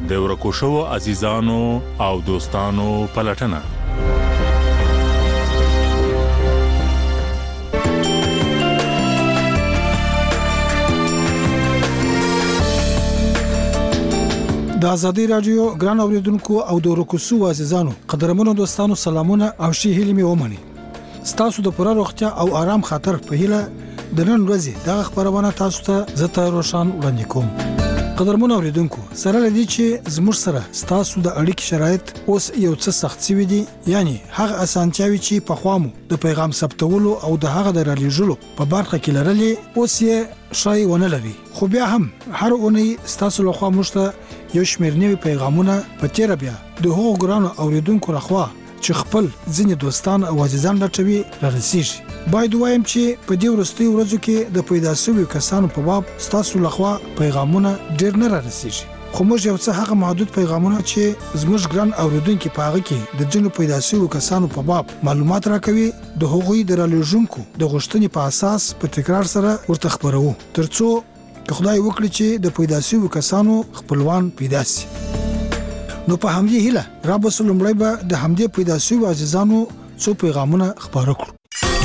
د ورکو شوو عزیزانو او دوستانو پلټنه. د ازادي رادیو ګران اوریدونکو او د ورکو شوو عزیزانو قدرمنو دوستانو سلامونه او شي هیله می ومني. ستاسو د پوره روغتیا او آرام خاطر په هیله د نن ورځې دغه خبرونه تاسو ته زته روشان وړاندې کوم. قدرمنو اوریدونکو سره لدی چې زموږ سره ستاسو د اړیکې شرایط اوس یو څه سخت شوي دي، یعنی هغه اسانتیاوي چې په خوامو د پیغام ثبتولو او د هغه د رالیږلو په برخه کې لرلې اوس یې شای ونه لري. خو بیا هم هر اونۍ ستاسو له خوا موږ ته یو شمېر نوي پیغامونه په تیر بیا د هغو ګرانو اوریدونکو لخوا چې خپل ځینې دوستان او عزیزان لټوي رارسیږي. باید وایم چې په دې وروستیو ورځو کې د پیدا شویو کسانو په باب ستاسو لخوا پیغامونه ډېر نه رارسیږي. خو موږ یو څه هغه محدود پیغامونه چې زموږ ګران اوریدونکو په هغه کې د جنو پیدا شویو کسانو په باب معلومات راکوي د هغوی د رالیږونکو د غوښتنې په اساس په تکرار سره ورته خبرو ترڅو خدای وکړي چې د پیدا شویو کسانو خپلوان پیدا شي. نو په همدې هیله را به سلمړی به د همدې پیدا شویو عزیزانو څو پیغامونه خبرو کړو.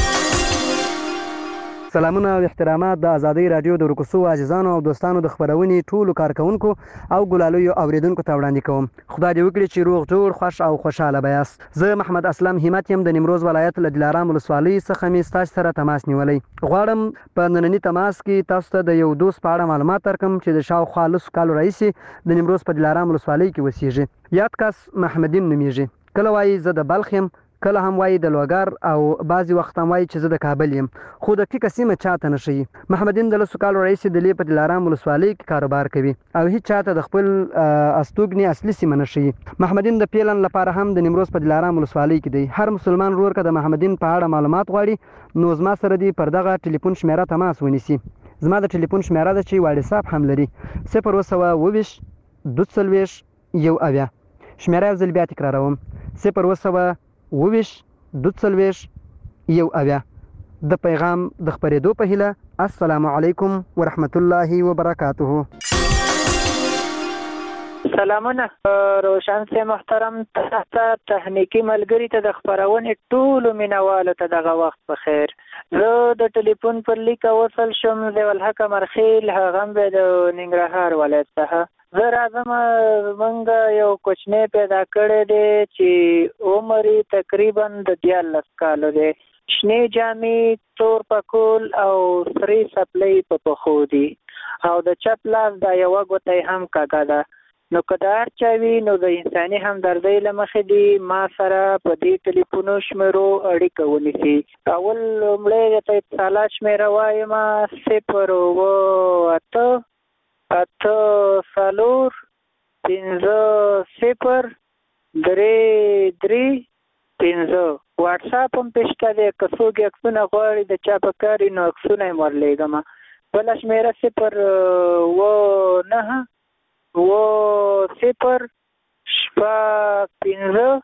سلامونه او احترامات د ازادي رادیو د ورکو شوو عزیزانو او دوستانو د خبرونې ټولو کارکونکو او ګلالیو اوریدونکو ته وړاندې کوم. خدای دې وکړي چې روغ جوړ خوش او خوشاله بیاست. زه محمد اسلم همت يم د نیمروز ولایت له دلارام ولسوالۍ څخه مې تاسو سره تماس نیولې. غواړم په نننی تماس کې تاسو ته د یو دوست په اړه معلومات درکړم چې د شاوخوا لسو کالو راهیسې د نیمروز په دلارام ولسوالۍ کې اوسېږي. یاد کس محمدین نومیږي. کله وایي زه د بلخ یم، کله هم وایي د لوګر او بعضی وخت هم وایي چې زه د کابل یم، خو دقیقه سیمه چاته نه ښیي. محمدین د لسو کالو راهیسې د لې په دلارام ولسوالۍ کې کاروبار کوي او هیڅ چاته د خپل استوګنې اصلي سیمه نه ښیي. محمدین د پیلن لپاره هم د نیمروز په دلارام ولسوالۍ کې دی. هر مسلمان ورور که د محمدین په اړه معلومات غواړي نو زما سره دی پر دغه ټلیفون شمیره تماس ونیسي. زما د ټلیفون شمیره ده چې واتساپ هم لري 020 22 1 شمیره یو ځل بیا تکراروم 020 22 1 د پیغام د خبرېدو په هیله. السلام علیکم ورحمت الله وبرکاته. سلامونه روشن سي محترم تخنیکی ملګری ته د خبرونې ټولو مینوالو ته دغه وخت په خیر. زه د ټلیفون پر لیک وصل شم د ولحق مرخیل هغم به د ننګرهار ولایت څخه. زه راځم موږ یو کوچنی پیدا کړی دی چې عمر تقریبا د 14 کالو دی. شنې جامې، تور پکول او سری سپلی په پښو دي او د چپ لاس دا یوه ګوته هم کږه ده. نو که د هر چا وي نو د انساني همدردۍ له مخې دي ما سره په دې ټلیفونو شمیرو اړیکه ونیسي. اول لومړی درته اتصالات شمیره وایم 0 8 4 5 0 3 3 5. واتساپ هم پېشته دی، که څوک عکسونه غواړي د چا په کار وي نو عکسونه یې ورلیږم. بله شمیره 0 9 0 5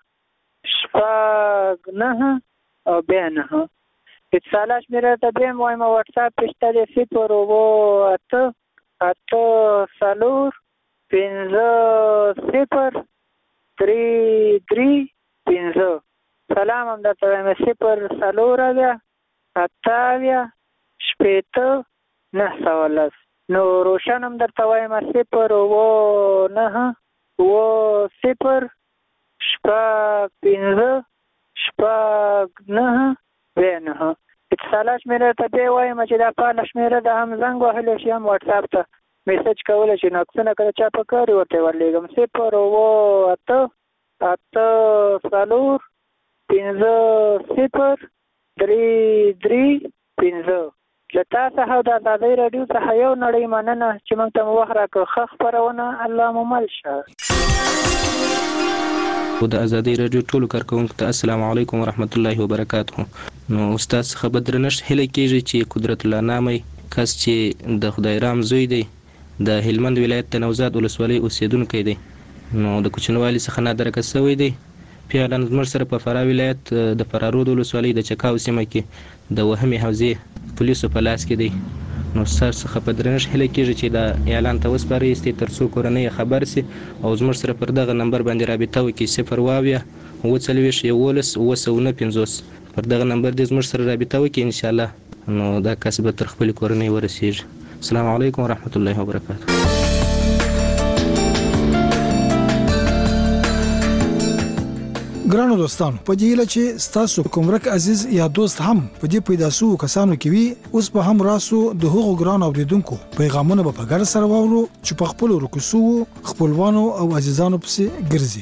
6 9 او بیا 9. اتصالات شمیره ته بیا هم وایم واتساپ پېشته دی 0 8 4 5 0 3 3 5. سلام هم درته وایم 0 8 8 9 نو روشن هم درته وایم 0 9 0 5 9 اتصالات شمیره ته بیا وایم چې دا فعاله شمیره ده، هم زنګ وهلی شي هم واتساپ ته میسج کولی شي. نو عکسونه که د چا په کار وي ورته ورلیږم 0 8 4 5 0 3 3 5. له تا څخه او د ازادۍ راډیو څخه یو نړۍ مننه چې موږ ته مو وخت راکړ. ښه خپرونه الله مو مل شه. د ازادۍ راډیو ټولو کارکوونکو ته السلام علیکم ورحمت الله وبرکاته. نو استاد څخه به درنښت هیله کېږي چې قدرت الله نامي کس چې د خدای رام زوی دی د هلمند ولایت د نوزاد ولسوالۍ اوسیدونکی دی، نو د کوچنوالي څخه نادرکه شوی دی. فعلا زموږ سره په فراه ولایت د فرارود ولسوالۍ د چکاو سیمه کې د وهمې حوزې پولیسو په لاس کې دی. نو ستاسو څخه په درنښت هیله کیږي چې دا اعلان ته وسپارئ تر څو کورنۍ خبر سي او زموږ سره پر دغه نمبر باندې رابطه وکړي 0 پر دغه نمبر دې زموږ سره رابطه وکړي ان شاء الله نو دا کس به تر خپل کورنۍ ورسیږي. السلام علیکم ورحمت الله وبرکاته. ګرانو دوستانو په دې لچې ستاسو کومرک عزیز یا دوست هم په دې پیدا سو کسانو کې وي اوس په هم راسو د هغو ګران اوریدونکو پیغامونه په ګر سره وورو چې په خپل رکوسو خپلوانو او عزیزانو پسې ګرځي.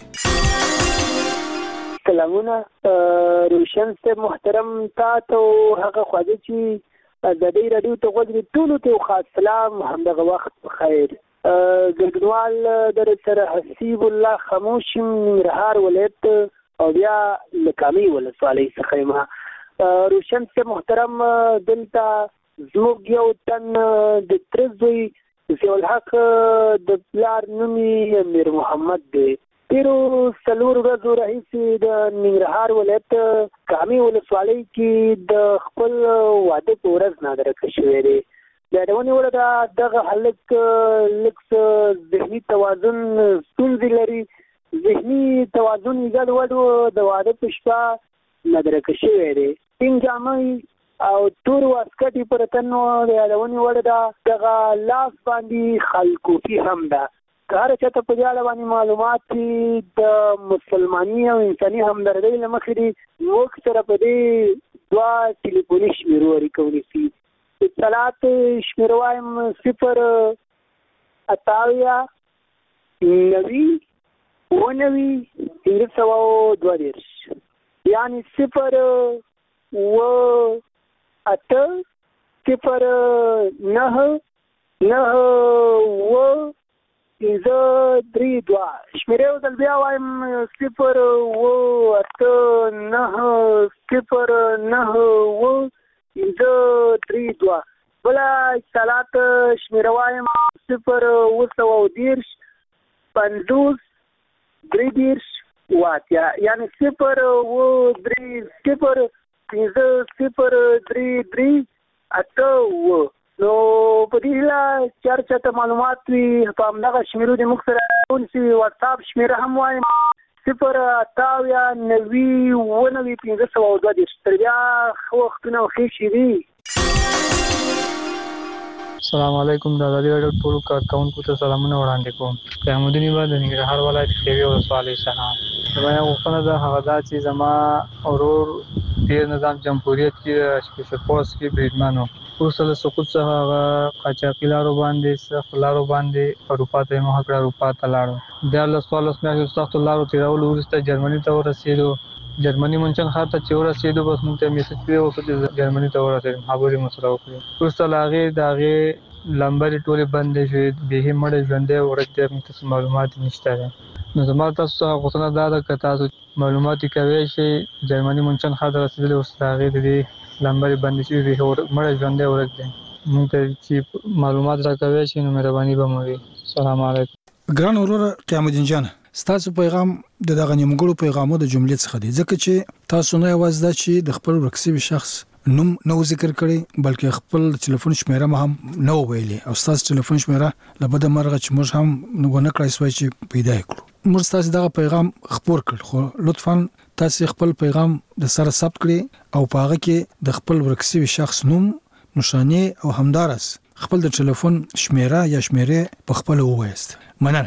سلامونه روشن سے محترم تاسو هغه خواږه چې د دې رادیو ته غوږ ټولو ته خاص سلام همدغه وخت خیر. ګډوال در سره حسیب الله خاموشم ننګرهار ولایت او بیا لکامي ولسوالۍ څخه ما روشن سے محترم دلته زموږ یو تن د ترزوی ضیاء الحق د پلار نومي امیر محمد دی. تیرو څلور ورځو راهیسې د ننګرهار ولایت کامي ولسوالۍ کې د خپل واده په ورځ نادرکه شوی دی. د یادونې وړ ده دغه هلک لږ ذهني توازن ستونزې لري. ذهني توازن یې ګډوډ و. د واده په شپه نادرکه شوی دی. سپین جامې او تور واسکټ یې پر تن و. د یادونې وړ ده دغه لاس باندې خلکوفي هم ده. که هر چاته په دې اړه باندې معلومات د مسلماني او انساني همدردۍ له مخې دي موږ سره په دې 2 ټلیفوني شمیرو اړیکه ونیسي. اطلاعات شمیره وایم 0 58 90 19 یعنی 0 8 0 9 9 3 شمیره ودل بیا وایم 0 8 9 0 9 3 بلا اتصالات شمیره وایم 0 10 50 3 واتیا یعنی 0 3 0 3 نو په دې لا چرچا ته معلومات وي په همدغه شمیرو د موږ سره ونیسي. واتس اپ شمیره هم وایم 0 58 90 19 تر بیا وختونه ښې شي دي. السلام علیکم د ازادي راډیو ټولو کارکونکو ته سلامونه وړاندې کوم. قیامالدین با د ننګرهار ولایت خیوي ولسوالۍ څخه زما یو غوښتنه ده هغه دا چې زما ورور تیر نظام جمهوریت کې سپیشل فورس کې بریدمن و. وروسته له سقوط څخه هغه قاچاقي لارو باندې سخت لارو باندې اروپا ته یې مخه کړه. اروپا ته لاړو. 14 میاشتې سختو لارو تېرولو وروسته جرمني ته ورسېدو. جرمني منچن ښار ته چې ورسېدو بس موږ ته میسج پرې وکړ چې جرمني ته ورسېدم. خبرې مو سره وکړې. وروسته له هغې د هغې لمبرې ټولې بندې شوې. بیخي مړی ژوندی ورک دی. موږ ته معلومات نشته دی. نو زما تاسو څخه غوښتنه دا ده که تاسو معلومات یې کوی شئ جرمني منچن ښار ته رسېدلی وروسته د هغې د دې لمبرې بندې شوې بیخي مړی ژوندی ورک دی. موږ ته چې معلومات راکوی شئ نو مهرباني به مو وي. السلام علیکم. ګران وروره قیام الدین جان ستاسو پیغام د دغه نیمګړو پیغامو د جملې څخه دی ځکه چې تاسو نه یوازې دا چې د خپل ورکسي شخص نوم نو ذکر کړی بلکې خپل ټلیفون شمیره هم نو ویلي او تاسو ټلیفون شمیره لبد مرغه چې موږ هم ونه کړای سوای چې پیدا کړو. موږ تاسو دغه پیغام خبر کړ خو لطفا تاسو خپل پیغام د سره ثبت کړئ او پاغه کې د خپل ورکسي شخص نوم نشانه او همدارس خپل د ټلیفون شمیره یا شمیره په خپل ووایست. مننه.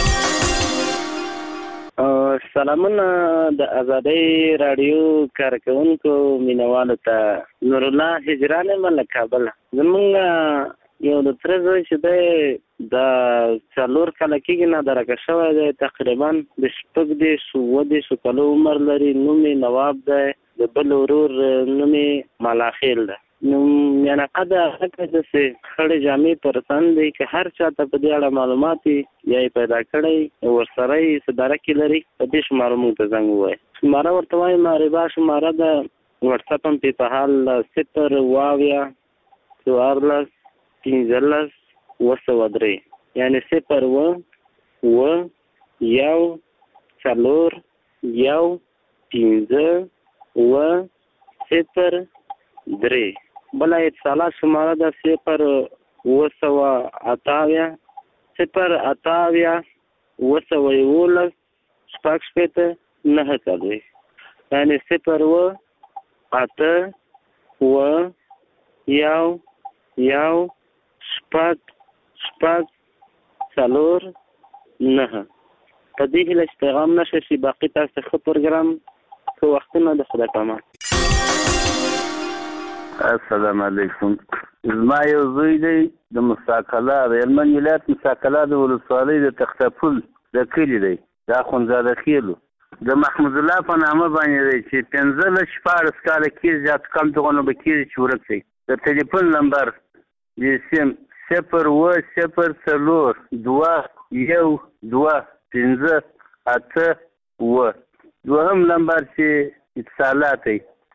سلامونه د ازادۍ رادیو کارکونکو مینوالو ته نور الله هجران مله کابل. زمونږ یو د تر زوی چې دی د 4 کاله کېږي نادرکه شوی دی. تقریبا د 14 کالو عمر لري. نوم یې نواب دی. د بل ورور نوم یې ملاخیل دی. نو یعنی قد هغه داسې خړې جامې پر تن دی که هر چاته په دې اړه معلومات یا یې پیدا کړی ورسره یې څه درکې لري په دې شماره موږ ته زنګ ووایي. شماره ورته وایم معربا شماره ده. وټساپ هم پې په حال 0 واویا 14 15 203 یعنی 0 و 1 4 1 15 و 0 3 بله اتصالات شماره ده 0 9 یعنی 0 8 و 1 1 شپږ 4 9. په دې هیله چې پیغام نشه شي باقي تاسو ښه پروګرام که وختونه د خدای په امان. السلام علیکم. زما یو زوی دی د مساکله د هلمند ولایت مساکله د ولسوالۍ د تختپل د کلي دی د اخندزاده خیلو د محمود الله په نامه باندې دی چې 15-14 کاله کېږي زیات کم دغونه به کېږي چې ورک دی. د ټلیفون نمبر د سیم 0-0-02-1-2-5-8. دوهم نمبر چې اتصالات دی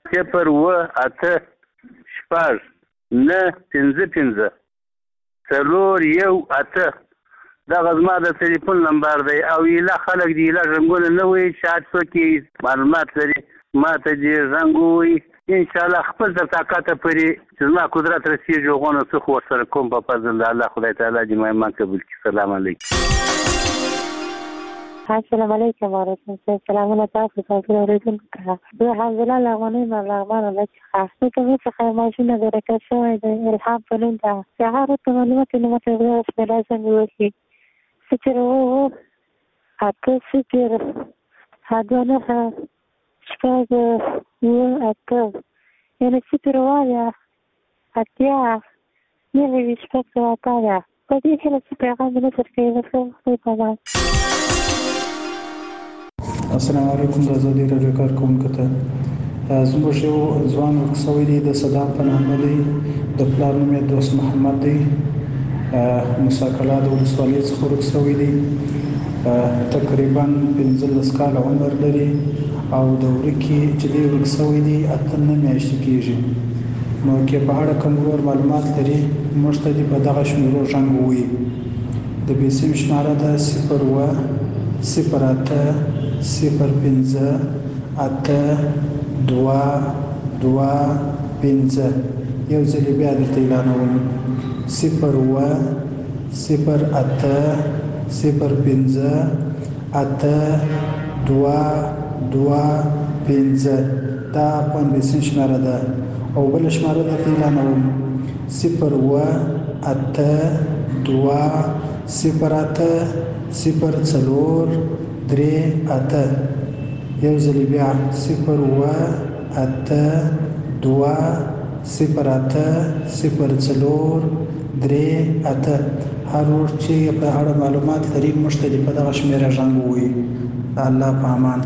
0-8-9-5-4-1-8. دغه زما د ټلیفون نمبر دی او ایله خلک دی ایله رنګونه نه وایي چې هر څوک معلومات لري ما ته دې رنګ ووایي انشاءالله خپل تر طاقته پورې چې زما قدرت رسېږي هغونه څه خو ورسره کوم په فضل د الله خدای تعالی دې ما ایمان قبول کړي. سلام علیکم. السلام علیکم ورحمۃ اللہ. سلامونه تاسو ته اوریدونکو ته. زه حمزله لغونی ملغمان لچخه د کومې څخه ماشینه د رکړ شوی د الهام په نوم ده. سهار ته معلومات نه مته وروسته د لازم وشي 0-8-0 هدونه شپږ 8 یعنی 0-8 شپږ په دې هیله چې پیغام نه ترکیږي په پامان. السلام علیکم. د ازادي راډیو کارکونکو ته زموږ یو ځوان ورکسوی دی د صدام په نامه دی د پلار نوم یې دوست محمد دی مساکله د ولسوالۍ څخه ورکسوی دی تقریبا 15 کاله عمر لري او د ورکې چې دی ورکسوی دی 8 میاشتې کېږي نو کې په اړه کوم نور معلومات لري موږ ته دې په دغه شمیرو رنګ ووایي. د بیسیم شماره ده 0-8-0-5-8-2-2-5. یو ځل بیا درته اعلانوم 0-8-0-5-8-2-2-5. دا افغان بیسیم شماره ده او بل شماره درته اعلانوم 0-8-2-0-8-0-4-3-8. یو ځل بیا 0-8-2-0-8-0-4-3-8. هر ور چې په اړه معلومات لري موږ ته په دغه شمیره رنګ ووایي. الله په امان.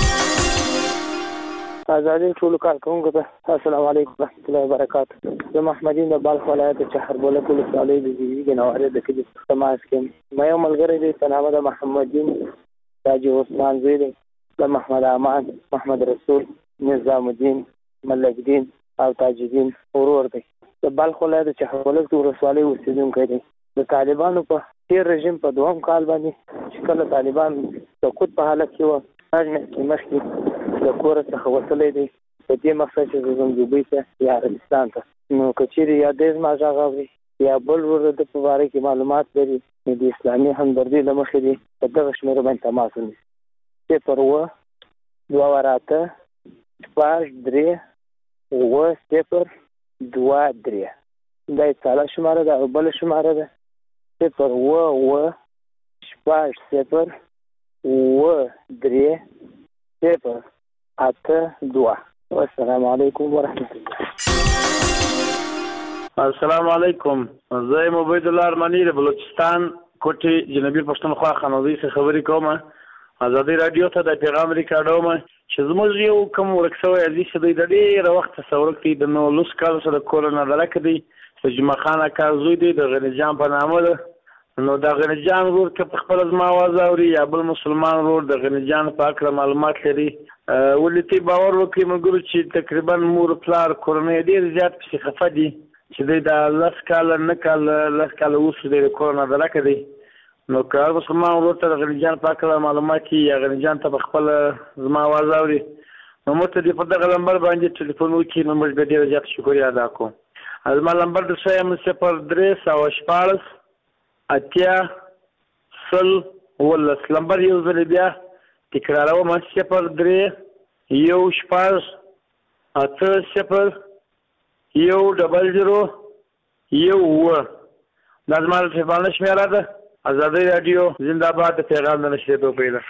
ازادي ټولو کارکونکو ته السلام علیکم ورحمۃ اللہ وبرکاتہ. زه محمدین د بلخ ولایت چهربولک ولسوالۍ د زیږیدې نوارې د کلي تماس کې ما یو ملګری دی په نامه د محمدین تاجي عثمان زوی دی د محمد امان محمد رسول نظام الدین ملک دین او تاج الدین ورور دی. د بلخ ولایت چهربولک ولسوالۍ اوسیدونکی دی. د طالبانو په تیر رژیم په دوهم کال باندې چې کله طالبان سقوط په حالت کې وو مخکې د کور څخه وتلی دی په دې مقصد چې زه دوبۍ ته یا عربستان ته نو که چیرې یا دې زما غږ اوري یا بل ورور د په باره کې معلومات لري نو د اسلامي همدردۍ له مخې دی په دغه شمېره باندې تماس ونیسي 0-2-8-2-3-8-0-2-3. دا اتصالات شماره ده او بله شماره ده 0-8-2 والسلام علیکم ورحمۃ اللہ. السلام علیکم. زه یم عبید الله ارمنی د بلوچستان کوټې جنوبي پښتونخوا خانوزۍ څخه خبرې کوم. ازادي رادیو ته د پیغام ریکارډوم چې زموږ یو کوم ورک شوی عزیز دی د ډېره وخته ورک دی د 19 کالو سره کورونه درک دی د جمعه خان اکا زوی دی د غني جان په نامه ده. نو د غني جان ورور که په خپل زما आवाज اوري یا بل مسلمان ورور د غني جان په اړه معلومات لري ولې تی باور وکړي موږ چې تقریبا مور پلار کورنۍ ډېر زیات په خفه دي چې د 10 کال نه کال 10 کال اوس د کورونه درک دی. نو که مسلمان ورور ته د غني جان په اړه معلومات یا غني جان ته په خپل زما आवाज اوري نو موږ ته په دغه نمبر باندې ټلیفون وکړي نو موږ به ډېر زیات شکریا ادا کوو. زما نمبر د شایم 0314 اتیا سل ولس نمبر یو ځل بیا تکراروم 0314 اته صفر یو ډبل زیرو یو دا زما د تلیفون شمیره ده. آزادی رادیو زنده باد. پیغام د نشریدو پیدا.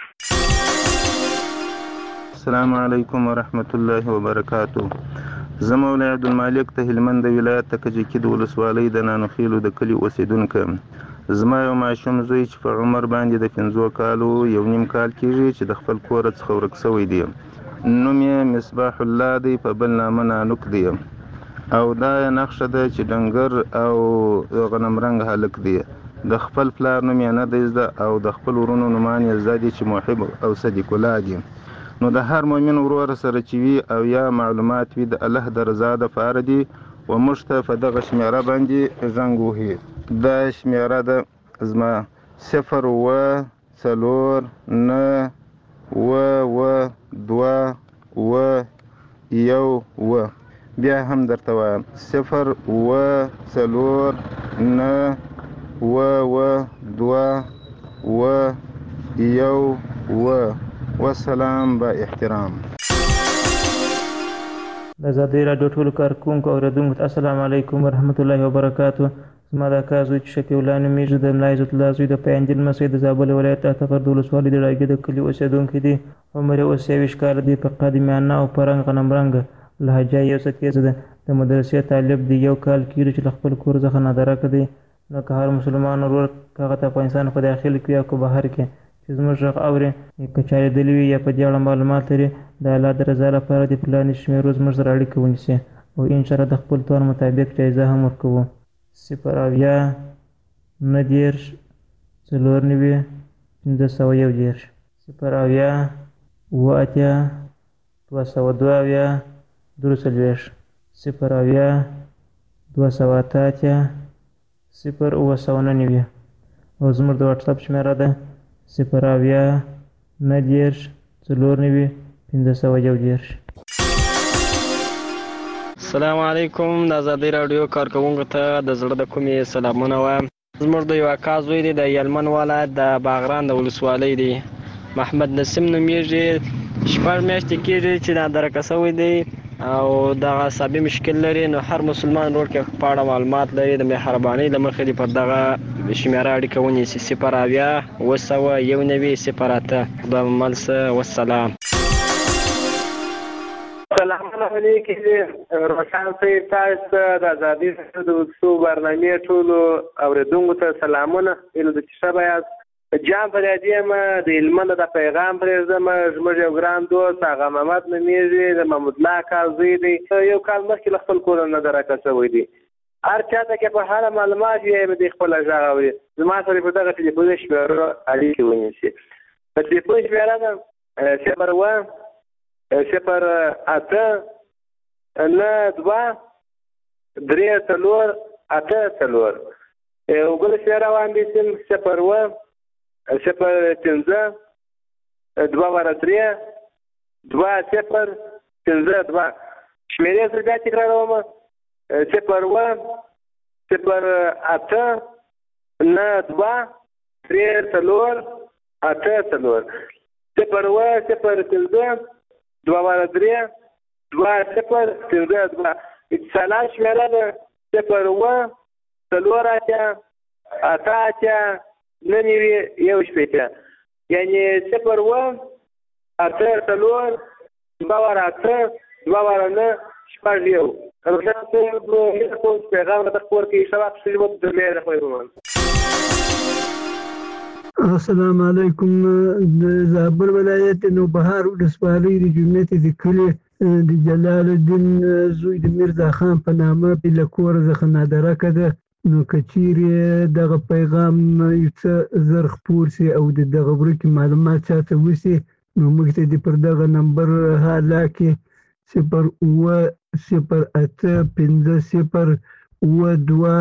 السلام علیکم ورحمت الله وبرکاتو. زه مولوی عبدالمالک ته هلمند ولایت ته کجکي د ولسوالۍ د نانوخیلو د کلي اوسیدونکی یم. زما یو ماشوم زوی چې په عمر باندې د 5 کالو یو نیم کال کېږي چې د خپل کوره څخه ورک شوی دی. نوم یې مصباح الله دی، په بل نامه نانوک دی او دا یې نقشه ده چې ډنګر او غنمرنګ هلک دی. د خپل پلار نوم یې نه دی زده او د خپل ورونو نومان یې زده دي چې محب او صدیق الله دي. نو د هر مؤمن ورور سره چې وي او یا معلومات وي د الله د رضا دپاره دي و موږ ته په دغه شمیره باندې زنګ وهي. دا شمیره ده زما 0 بیا هم درته وایم 0 والسلام با احترام. د آزادۍ راډیو ټولو کارکوونکو او اورېدونکو ته السلام علیکم ورحمت الله وبرکاتو. زما دا کار زوی چې شفیع الله نومیږي د ملا عزت الله زوی د پیاندل لمسی د زابل ولایت اټغر د ولسوالۍ د ډاګي د کلي اوسېدونکی دی. عمر یې اوس 23 کاله دی. په قد میانه او په رنګ غنمرنګ لهجه یې یو څه تیزه ده. د مدرسې طالب دی. 1 کال کېږي چې له خپل کور څخه نادرکه دی. نو که هر مسلمان ورور که هغه د افغانستان په داخل کې یا که بهر کې چې زموږ غږ اوري که چا لیدلي وي یا په دې اړه معلومات لري د الله د رضا لپاره د پلاني شمېرو زموږ سره اړیکه ونیسي او انشاءالله د خپل توان مطابق جایزه هم ورکوو. 0 90 94 501 0 8 202 240 0 208 0 او زموږ د واټساپ شمېره ده 0 90 94 501. السلام علیکم. د آزادۍ راډیو کارکوونکو ته د زړه د کومې سلامونه وایم. زموږ د یو اکا زوی دی د هلمند ولایت د باغران د ولسوالۍ دی. محمد نسیم نومیږي. 6 میاشتې کېږي چې نادرکه شوی دی او دغه عصبي مشکل لري. نو هر مسلمان ورور کې په اړه معلومات لري د مهربانۍ له مخې دې پر دغه شمیره اړیکه ونیسي 0 19 08. خدای مو مل شه. والسلام. سلام علیکم. روشن صاحب تاسو د آزادۍ د وسو برنامې ټولو اوریدونکو ته سلامونه. ایله د شبا یاست. جام فریادی ما د هلمند د پیغام پرېږدم. زموږ یو ګران دوست هغه محمد نومیږي د محمود الله کال زوی دی. یو کال مخکې له خپل کور نه درکه شوی دی. هر چاته کې په هر معلومات یې د خپل غږ اوري. زما سره په دغه ټلیفون شمیره اړیکه ونیسي. په ټلیفون شمیره ده 0 8 9 2 3 8 4. وګل شمیره باندې 0 0 15 2 3 2 0 15 2. شمیرې سره بیا تکراروم 0 0 8 9 2 3 4 8 4. 0 0 15 2 3 2 0 15 2. اتصالات شمیره ده 0 4 8 9 یعنی 0 8 4 2 8 2 9 شپږ یو. روشن صاحب یو پیغام د خپل کې شواب شې وو د لاره خو. السلام علیکم. د زابل ولایت نوبهار ولسوالۍ د جمعیت د کلي د جلال الدین زوی د میرزا خان په نامه بل کور څخه نادرکه ده. نو کچیرې دغه پیغام یو څه زر خپور سي او دغه ورکې معلومات چاته وسي نو موږ ته د پر دغه نمبر حالا کې 0 0 8 5 0 2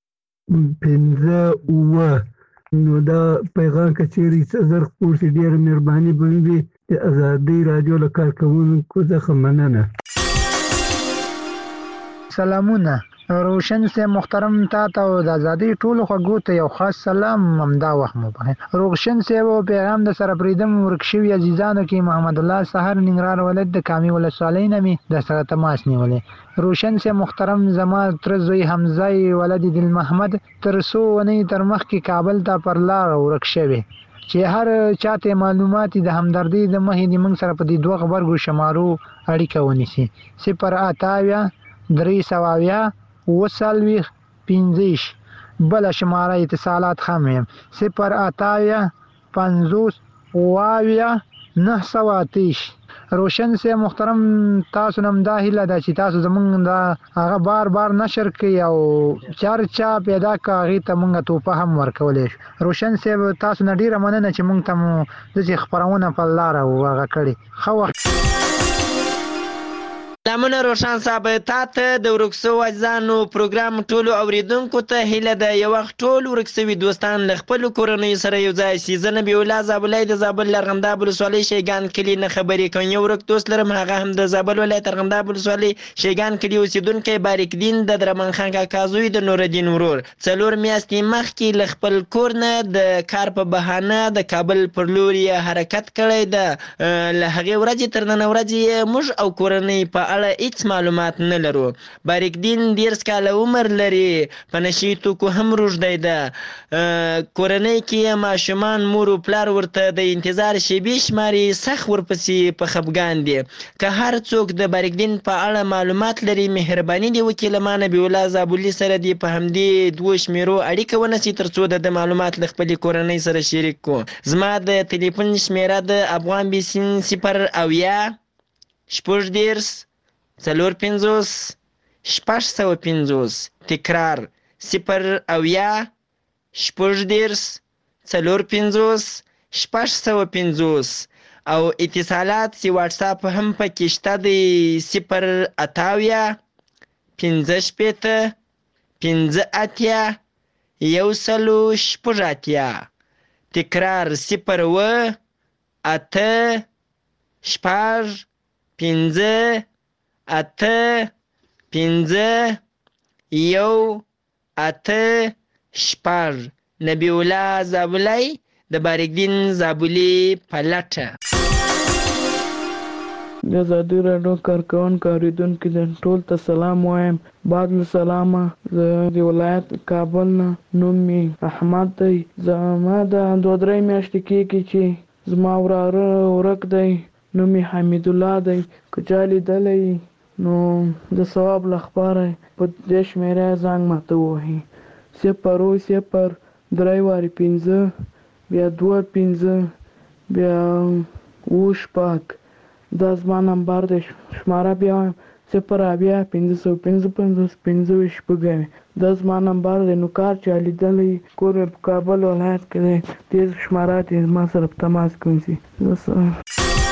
5 نو دا پیغام کچیرې څه زر خپور سي ډېره مهرباني به وي. د آزادۍ راډیو له کارکوونکو څخه مننه. سلامونه. روشن سے محترم تا ته د ازادي ټولو خواږو ته یو خاص سلام همدا وخت مو په روشن سے و پیغام د سره پریدم ورکشوي عزیزانو کې محمد الله سحر ننګرهار ولایت د کامی ولسوالۍ نمی د سره تماس نیولې روشن سے محترم زما تر زوی حمزه ولد دل محمد تر سو ونی تر مخ کې کابل ته پر لار ورکشوي چې هر چاته معلومات د همدردی د مهدی من سره په دې دوه خبرګو شمارو اړیکه ونیسي 0 3 وسلوي 15 بل شماره اتصالات خمیم 0 50 واویا 930 روشن سے محترم تاسو نم دا هیله ده چې تاسو زمونږ دا هغه بار بار نشر کوي او چرچا پیدا کوي ته مونږ ته په هم ورکولې روشن سے تاسو نه ډیره مننه چې مونږ ته د خبرونه په لار او هغه کړي خو لمن روشن صاحب ته د ورکسو اجزانو پروګرام ټولو اوریدونکو ته هیله ده یو وخت ټول ورکسوي دوستان له خپل کورنۍ سره یو ځای شي زنه به ولا زابلای د زابل لرغنداب ولسوالۍ شیګان کلی نه خبرې کوي یو ورک دوست لرم هغه هم د زابل ولایت لرغنداب ولسوالۍ شیګان کلی اوسیدونکو باریک دین د درمن خان کاکازوی د نور الدین ورور څلور میاشتې مخکې له خپل کور نه د کار په بهانه د کابل پر لور حرکت کړی ده له هغه ورځې تر نن ورځې موږ او کورنۍ په هیڅ معلومات نه لرو باریک دین 10 کاله عمر لري په نشي توکو هم روږدی ده کورنۍ کې ماشومان مور او پلار ورته د انتظار شیبې شماري سخ ورپسې په خفګان دي که هر څوک د باریک دین په اړه معلومات لري مهرباني دی وکیل مان نبی الله زابلی سره دی په همدې دوه شمیرو اړیکه ونسي ترڅو د معلومات له خپل کورنۍ سره شریک کو زما د ټلیفون شمیره د افغان بیسین 0 او یا شپږ 450 650 تکرار 0 او یا شپږ 450 650 او اتصالات سی واتس اپ هم پکې شته د 0 اتاویا 15 15 یو سلو شپږ تکرار 0 و اته شپږ 15 یو اته شپږ نبی الله زابلی د باریک دین زابلی په لټه د ازادي راډیو کارکونکو اوریدونکو ټول ته سلام وایم بعد له سلامه زه د ولایت کابل نه نوم مې احمد دی زما د 2-3 میاشتې کېږي چې زما وراره ورک دی نوم یې حمید الله دی که چا لیدلی نو د ثواب لپاره په دې شمیره زنګ ماته ووهي 0 3 15 بیا 2 15 بیا 8 دا زما نمبر دی شماره بیا وایم 0 بیا 555 شپږ دا زما نمبر دی نو کار چا لیدلی کور په کابل ولایت کې دی دې شماره دې ما سره په تماس کې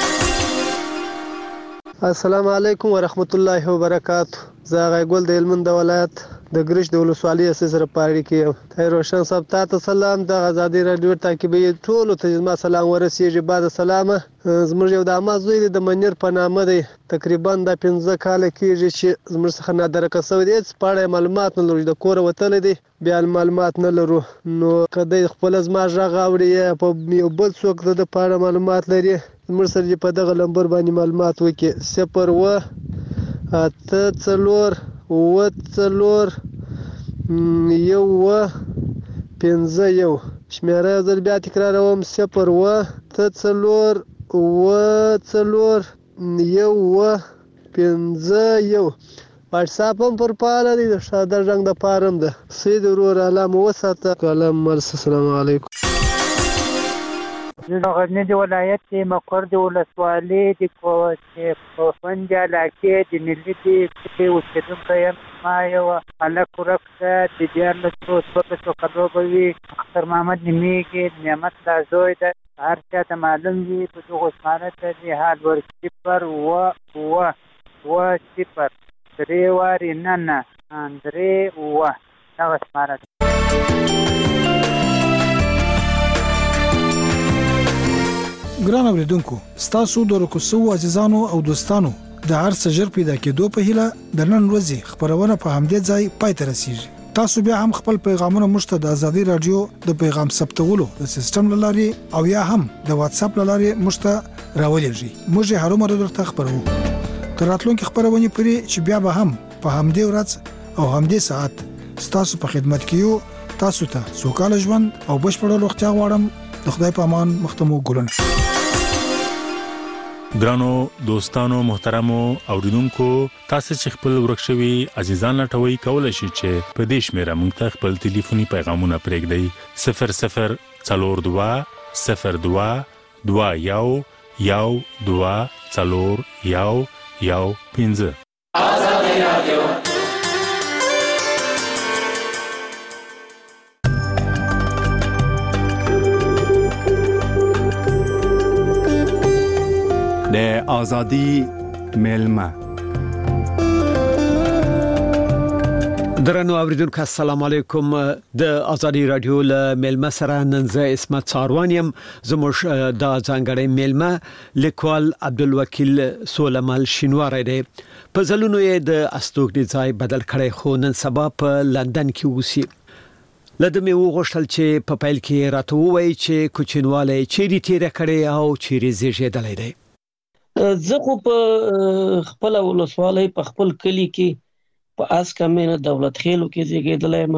السلام علیکم ورحمت الله وبرکاته زه غیګل د هلمند ولایت د ګرش د ولسوالۍ سره پاړی کې ته روشن صاحب ته سلام د ازادي رادیو تعقیبي ټول ته ما سلام ورسیږي بعد سلامه زموږ یو د امازوی د منیر په نامه دی تقریبا د 15 کال کېږي چې زموږ څخه نادرکه سوی دی پاړې معلومات نه لري د کور وتل دي بیا معلومات نه لرو نو کله خپل زما ژغ اوري په یو بل څوک د پاړې معلومات لري زموږ سره په دغه لمبر باندې معلومات وکي 0 و اته 4 و یو و 15 شمیره زر بیا تکراروم 0 و اته 4 و یو و 15 واتس اپ هم پر پاله دی د شاده رنگ د پارم ده سید ورور علامه وساته کلام مرس السلام علیکم د غزنی د ولایت مقر د ولسوالۍ د کوفند علاقې د ملي د اوسېدونکی یم ما یو هلک ورک ده د 14 کلو به وي اختر محمد نومیږي نعمت الله زوی ده هر چا ته معلوم وي په دغو شماره ته د حال ور 0 و 0 3 واري نه 3 و دغه شماره ده ګران اوریدونکو ستاسو د رکوسو عزیزانو او دوستانو د هر څه ژر پیدا کېدو په هیله د نن ورځې خبرونه په همدې ځای پای ته رسیږي. تاسو بیا هم خپل پیغامونه موږ ته د ازادي رادیو د پیغام ثبتولو د سیستم لاري او یا هم د واتس اپ لاري موږ ته راولېږئ. موږ یې هرومرو درته خبرو. تر راتلونکي خبرونه پورې چې بیا به هم په همدې ورځ او همدې ساعت ستاسو په خدمت کې یو. تاسو ته سوکاله ژوند او بشپړه روغتیا غواړم. د خدای په امان مختمو ګلن. ګرانو دوستانو محترمو اوریدونکو تاسو چې خپل ورکشوي عزیزان لټوي کولای شئ چې په دې شمیره موږ ته خپل ټلیفوني پیغامونه پرېږدئ 0042 02 21 12 4 15. آزادی رادیو د ازادي ملما. درنو اوریدونکو السلام علیکم. د ازادي رادیو له ملما سره نن زه اسمت څاروانیم. زموږ د ځانګړي ملما لیکوال عبدالوکیل سولمال شینواری دی. په ځلونو یې د استوګنې ځای بدل کړی خو نن سبا په لندن کې اوسي. لدې مې وغوښتل چې په پیل کې راته ووایي چې کوچنواله چیرې تیر کړي او چیرې زیږیدلی دی. زه خو په خپل ولسوالۍ په خپل کلی کې په اسکمینه دولت خیلو کې زیږیدلی یم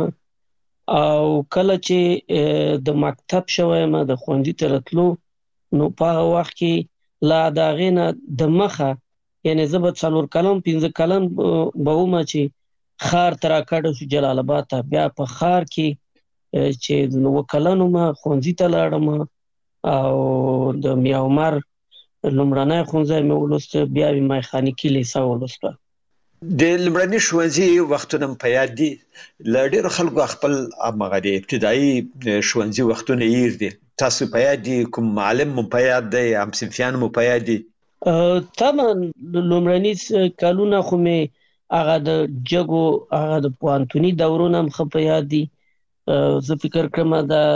او کله چې د مکتب شوم د ښوونځي ته راتلو نو په هغه وخت کې لا د هغې نه د مخه یعنی زه به 4 کلن 15 کلن به وم چې ښار ته راکډه شو جلال آباد ته. بیا په ښار کې چې 9 کلن وم ښوونځي ته لاړم او د میا عمر لومړنی ښوونځی مې ولوسته بیا مې میخانیکي لیسه ولوسته. د لومړني ښوونځي وختونه په یاد دي؟ له ډېرو خلکو خپل هغه د ابتدایي ښوونځي وختونه هیر دي. تاسو په یاد دي؟ کوم معلم مو په یاد دی؟ همصنفیان مو په یاد دي؟ طبعا لومړني کلونه خو مې هغه د جګو هغه د پوهنتوني دورونه هم ښه په یاد دي. زه فکر کوم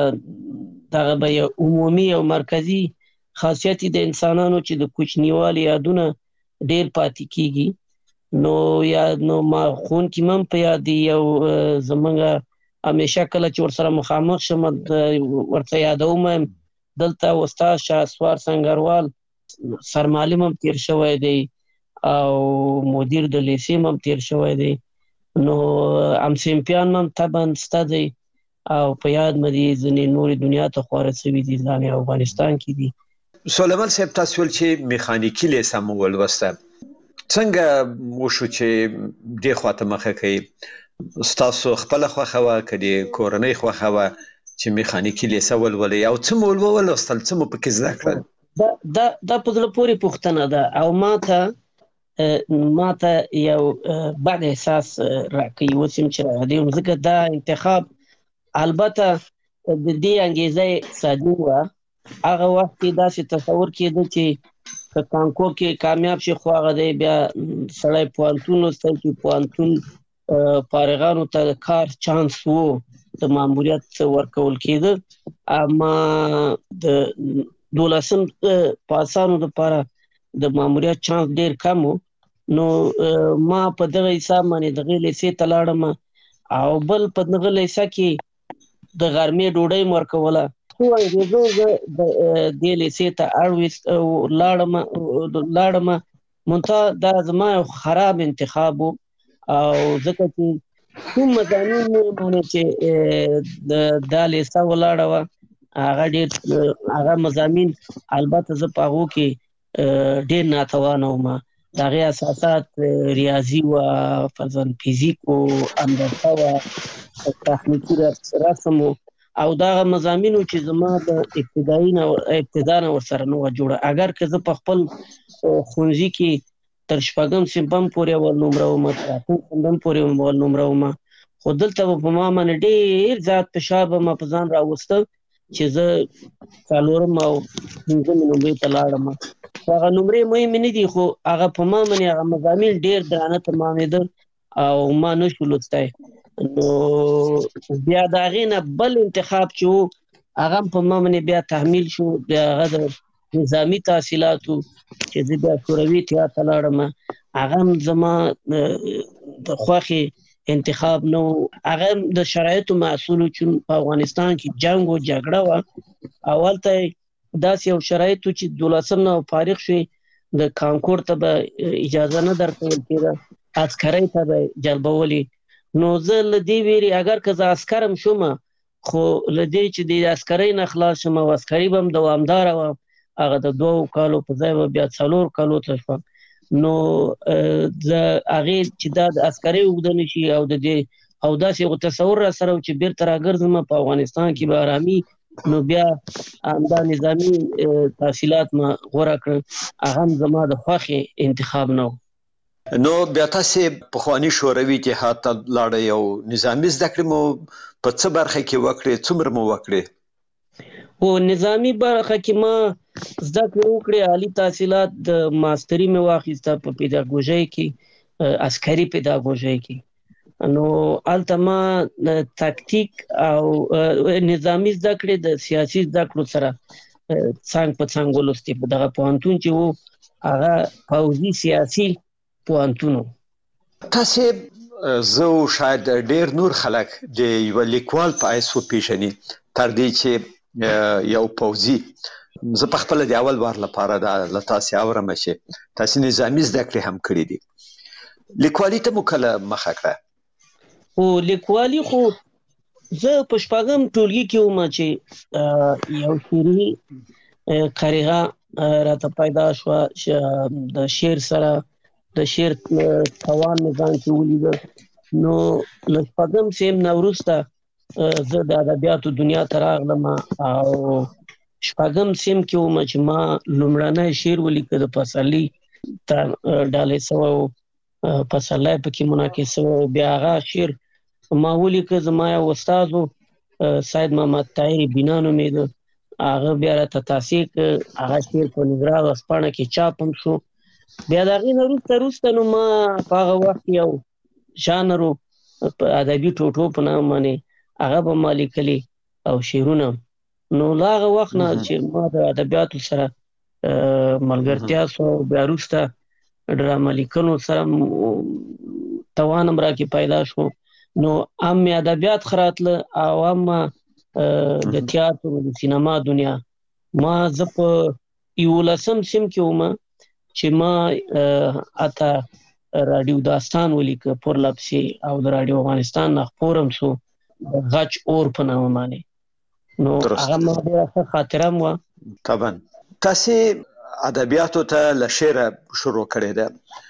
دغه به یو عمومي او مرکزي خاصیت د انسانانو چې د کوچنیوالي یادونه ډېر پاتې کیږي. نو ما ښوونکي هم په یاد دي. یو زمونږ همیشه کله چې ورسره مخامخ شم ورته یادوم دلته استاد شهسوار سنګروال سرمعلم هم تیر شوی دی او مدیر د لیسې هم تیر شوی دی. نو همصنفیان هم طبعا سته دی او په یاد مې دي. ځینې نورې دنیا ته خواره شوي دي، ځان یې افغانستان کې دي. سولمال صاحب تاسو ویل چې میخانیکي لیسه مو ولوسته. څنګه وشو چې دې خواته مخه کوي؟ ستاسو خپله خوښه وه که د کورنۍ خوښه وه چې میخانیکي لیسه ولولئ او څه مو ولوستل؟ څه مو پکې زده کړل؟ دا په زړه پورې پوښتنه ده او ماته یو بد احساس راکوي اوس یم چې راغلی یم، ځکه دا انتخاب البته د دې انګیزه ساده وه. هغه وخت کې داسې تصور کېده چې که کانکور کې کامیاب شي خو هغه دی بیا سړی پوهنتون لوستی چې پوهنتون فارغانو ته د کار چانس و، د ماموریت ورکول کېده. اما د 12 پاسانو لپاره د ماموریت چانس ډېر کم و. نو ما په دغه حساب باندې دغې لیسې ته لاړم او بل په دغه لیسه کې د غرمې ډوډۍ مې ورکوله. خو انګېزو زه د دې لیسې ته اړ لاړم. منتها دا زما یو خراب انتخاب و او ځکه چې کوم مضامین مې باندې چې دا لیسه ولاړه وه هغه مضامین البته زه په هغو کې ډېر ناتوانه وم. د هغې اساسات ریاضي وه، فرضاً فزیک و، هندسه وه، تخنیکي رسم و او دغه مضامینو چې زما د ابتدا نه ورسره نه وه جوړه. اگر که زه په خپل ښوونځي کې تر 6م صنف هم پورې اول نمره وم، تر 8م صنف هم پورې اول نمره وم، خو دلته به په ما باندې ډېر زیات فشار به ما په ځان راوسته چې زه 4م او 5مې نمرې ته لاړم. هغه نمرې مهمې نه دي خو هغه په ما باندې هغه مضامین ډېر درانه تمامېدل او ما نشو لوستی. نو بیا د هغې نه بل انتخاب چې و هغه هم په ما باندې بیا تحمیل شو، بیا هغه د نظامي تحصیلاتو چې زه بیا شوروي اتحاد ته لاړم هغه هم زما د خوښې انتخاب نه و. هغه د شرایطو محصول چې په افغانستان کې جنگ او جګړه وه، اول ته داسې یو شرایط چې 12 نه فارغ شوي د کانکور ته به اجازه نه درکول کېده، عسکرۍ ته به جلبولې. نو زه له دې ویرې اگر که زه عسکر هم شوم، خو له دې چې د عسکرۍ نه خلاص شم او عسکري به هم دوامداره وه، هغه د 2 کالو په ځای به بیا 4 کالو ته شوم. نو زه هغې چې دا د عسکرۍ اوږده نه شي او د دې او داسې یو تصور را سره چې بیرته راګرځم په افغانستان کې به ارامي، نو بیا همدا نظامي تحصیلات ما غوره کړل. هغه هم زما د خوښې انتخاب نه و. نو بیا تاسې پخواني شوروي اتحاد ته لاړئ او نظامي زده کړې مو په څه برخه کې وکړې؟ څومره مو وکړې؟ او نظامي برخه کې ما زده کړې وکړې، عالي تحصیلات د ماستري مې واخیسته په پیداګوژۍ کې، عسکري پیداګوژۍ کې. نو هلته ما تکتیک او نظامي زده کړې د سیاسي زده کړو سره څنګ په څنګ ولوستې. په دغه پوهنتون چې و هغه پوځي سیاسي پوهنتون و. تاسې زه او شاید ډېر نور خلک د یوه لیکوال په حیث وپېژني تر دې چې یو پوځي. زه په خپله د اول بار لپاره له تاسې اورم چې تاسې نظامي زده کړې هم کړي دي. لیکوالي ته مو کله مخه کړه؟ او لیکوالي خو زه په 4م ټولګي کې وم چې یو شعري قریغه راته پیدا شوه د شعر سره، د شعر توان مې ځان کې ولیده. نو له 4م صنف نه وروسته زه د ادبیاتو دنیا ته راغلم او 4م صنف کې وم چې ما لومړنی شعر ولیکه د پسرلي ته ډالۍ سوی و، پسرلی پکې منعکس سوی و. بیا هغه شعر ما ولیکه، زما یو استاد و سید محمد طاهر بینا نومېده، هغه بیا راته تاثیر کړ. هغه شعر په نظرا ورځپاڼه کې چاپ هم شو. بیا د هغې نه وروسته نو ما په هغه وخت یو ژانر و په ادبي ټوټو په نام باندې، هغه به ما لیکلي او شعرونه. نو له هغه وخت نه چې ما د ادبیاتو سره ملګرتیا سو، بیا وروسته ډرامه لیکنو سره توان هم راکې پیدا شو. نو هم مې ادبیات ښه راتله او هم د تیاتر د سینما دنیا. ما زه په 11م صنف کې وم چې ما حتی راډیو داستان ولیکه پرلپسې او د راډیو افغانستان نه خپور هم شو غچ اور په نامه باندې. نو هغه ما ډېره ښه خاطره هم وه. طبعا تاسې ادبیاتو ته له شعره شروع کړې ده،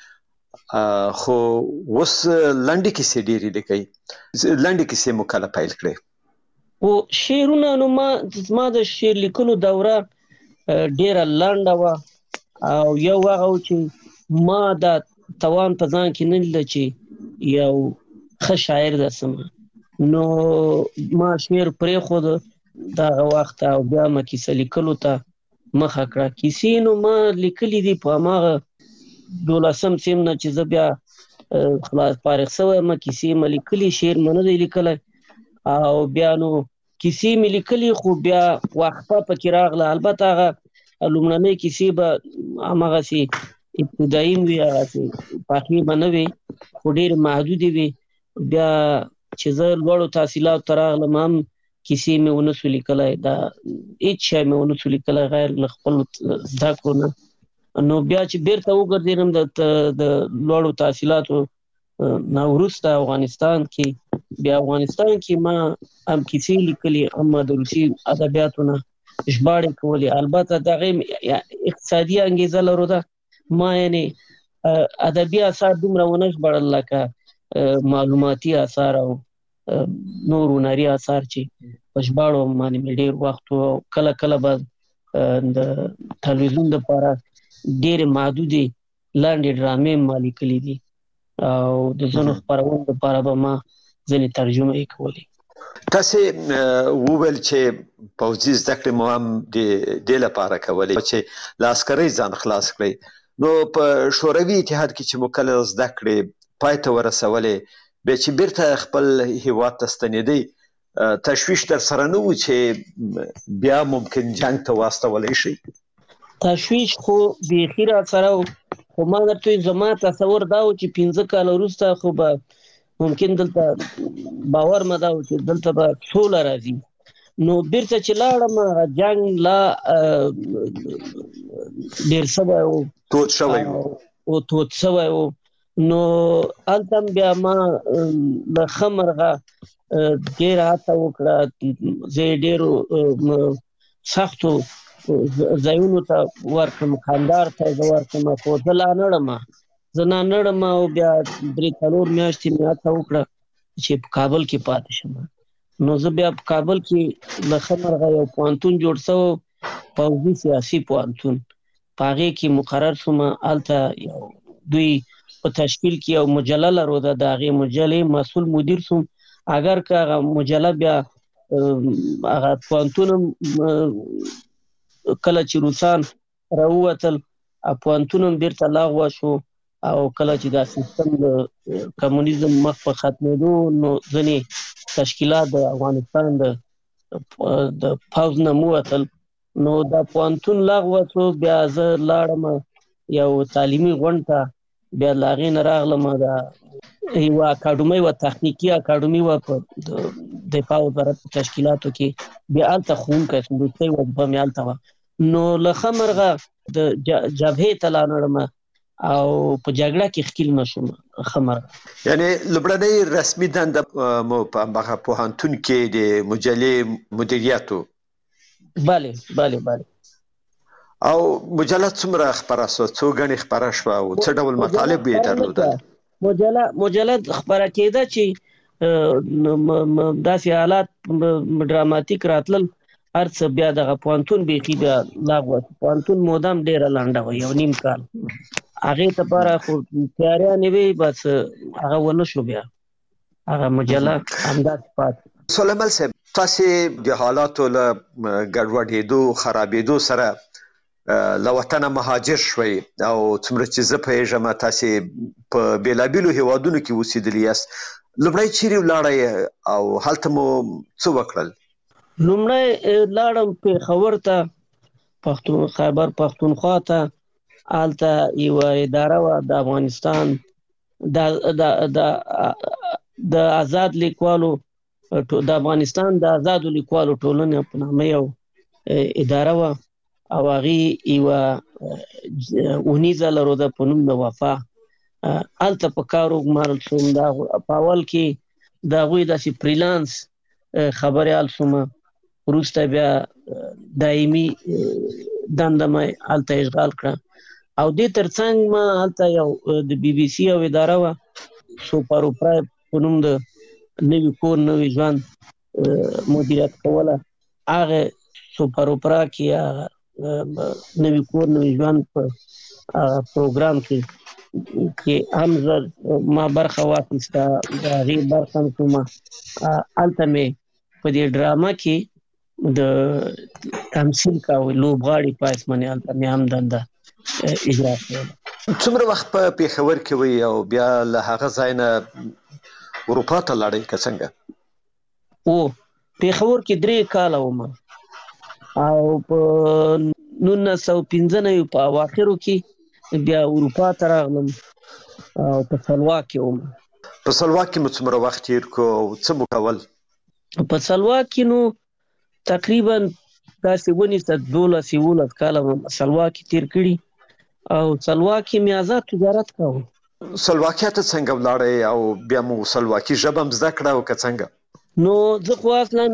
خو اوس لنډې کیسې ډېرې لیکئ. لنډې کیسې مو کله پیل کړې؟ او شعرونه نو زما د شعر لیکلو دوره ډېره لنډه وه او یو هغه و چې ما دا توان په ځان کې نه لیده چې یو ښه شاعر داسم. نو ما شعر پرېښود دغه وخت او بیا ما کیسه لیکلو ته مخه کړه. کیسې نو ما لیکلي دي په هماغه 12م صنف نه چې زه بیا خلاص فارغ شوی یم. کیسې مې لیکلي، شعر مې نه دی لیکلی. او بیا نو کیسې مې لیکلي خو بیا وقفه پکې راغله. البته هغه لومړنۍ کیسې به هماغسې ابتدایي وي، هغسې پخې به نه وي خو ډېرې محدودې وي. بیا چې زه لوړو تحصیلاتو ته راغلم هم کیسې مې ونه سو لیکلی، دا هېڅ شی مې ونه سو لیکلی غیر له خپلو زده کړو نه. نو بیا چې بیرته وګرځېدم د لوړو تحصیلاتو نه وروسته افغانستان کې ما هم کیسې لیکلي، هم د روسي ادبیاتو نه ژباړې کولې. البته د هغې اقتصادي انګېزه لرو ده. ما یعنې ادبي اثار دومره ونه ژباړل لکه معلوماتي اثار او نور هنري اثار چې په ژباړو باندې مې ډېر وخت و. کله کله به د تلویزیون دپاره ډېرې محدودې لنډې ډرامې ما لیکلي دي او د ځینو خپرونو دپاره به ما ځینې ترجمه یې کولې. تاسې وویل چې پوځي زده کړې مو هم د دې لپاره کولې چې له عسکرۍ ځان خلاص کړئ. نو په شوروي اتحاد کې چې مو کله زده کړې پای ته ورسولې، بیا چې بیرته خپل هیواد ته ستنېدئ، تشویش در سره نه و چې بیا ممکن جنګ ته واستولی شئ؟ تشویش خو بیخي را سره و. خو ما درته زما تصور دا و چې 15 کال وروسته خو به ممکن دلته باور مې دا و چې دلته به سوله راځي. نو بیرته چې لاړم جنګ لا ډېر سوی و، تود سوی و. نو هلته بیا ما له ښه مرغه ډېره هڅه وکړه، زه یې ډېرو سختو ځایونو ته ورکړم، کندهار ته زه ورکړم، خو زه لا نړم او بیا 3-4 میاشتې مې هڅه وکړه چې په کابل کې پاتې شم. نو زه بیا په کابل کې له ښه مرغه یو پوهنتون جوړ شو، پوځي سیاسي پوهنتون، په هغې کې مقرر شوم. هلته یو دوی په تشکیل کې یو مجله لرو، د هغې مجلې مسؤل مدیر شوم. اگر که هغه مجله بیا هغه پوهنتون کله چې روسان راووتل، پوهنتون هم بیرته لغوه شو، او کله چې دا سیستم د کمونیزم مخ په ختمېدو، نو ځینې تشکیلات د افغانستان د پوځ نه ووتل، نو دا پوهنتون لغوه شو. بیا زه لاړم یو تعلیمي غونډ ته، بیا له هغې نه راغلم، یوه اکاډمۍ وه، تخنیکي اکاډمي وه په دفاع وزارت په تشکیلاتو کې، بیا هلته ښوونکی شوم، وروستۍ وظیفه مې هلته وه. نو له ښه مرغه د جبهې ته لا نړم او په جګړه کې ښکیل نه شوم. ښه مرغه یعنې لومړنۍ رسمي دنده مو په هماغه پوهنتون کې د مجلې مدیریت و؟ بله. او مجله څومره خپره شوه؟ څو ګڼې خپره شوه او څه ډول مطالب یې درلودل؟ مجله خپره کېده چې داسې حالات ډراماتیک راتلل، هر څه بیا دغه پوهنتون بیخي بیا لغوه شو. پوهنتون مودام ډېره لنډه وه، 1.5 کال. هغې دپاره خو تیاریانې وې، بس هغه ونه شو، بیا هغه مجله همداسې پاتې. سلیمان صاحب، تاسې د حالاتو له ګډوډېدو خرابېدو سره له وطنه مهاجر شوئ، او څومره چې زه پوهېږم تاسې په بېلابېلو هېوادونو کې اوسېدلي یاست. لومړی چیرې ولاړئ او هلته مو څه وکړل؟ لومړی لاړم پېښور ته، خیبر پښتونخوا ته. هلته یوه اداره وه د افغانستان د آزاد لیکوالو، د افغانستان د آزادو لیکوالو ټولنې په نامه یو اداره وه، او هغې یوه اونیزه لرو په نوم د وفا. هلته په کار وګمارل شوم. په اول کې د هغوی داسې فریلانس خبرې حال شوم، وروسته بیا دایمي دنده مې هلته اشغال کړه. او دې ترڅنګ ما هلته یو د بي بي سي یو اداره وه، سوپر اوپرا په نوم د نوي کور نوي ژوند مدیریت کوله. هغه سوپر اوپرا کې نوي کور نوي ژوند په پروګرام کې هم زه ما برخه واخیسته، د هغې برخه هم کومه. هلته مې په دې ډرامه کې د تمثیل کاوه، لوبغاړي په حیث باندې هلته مې هم دنده اجرا کوله. څومره وخت په پېښور کې وئ او بیا له هغه ځای نه اروپا ته لاړئ که څنګه؟ پېښور کې 3 کاله وم، او په 1995 په اواخرو کې بیا اروپا ته راغلم او په سلواک کې وم. په سلواک کې مو څومره وخت تېر کړو او څه مو کول؟ په سلواک کې نو تقریبا داسې ونیسه 12 کاله مې سلواک کې تېر کړي، او سلواک کې مې آزاد تجارت کاوه. سلواکیا ته څنګه ولاړئ او بیا مو سلواکي ژبه هم زده کړه او که څنګه؟ نو زه خو اصلا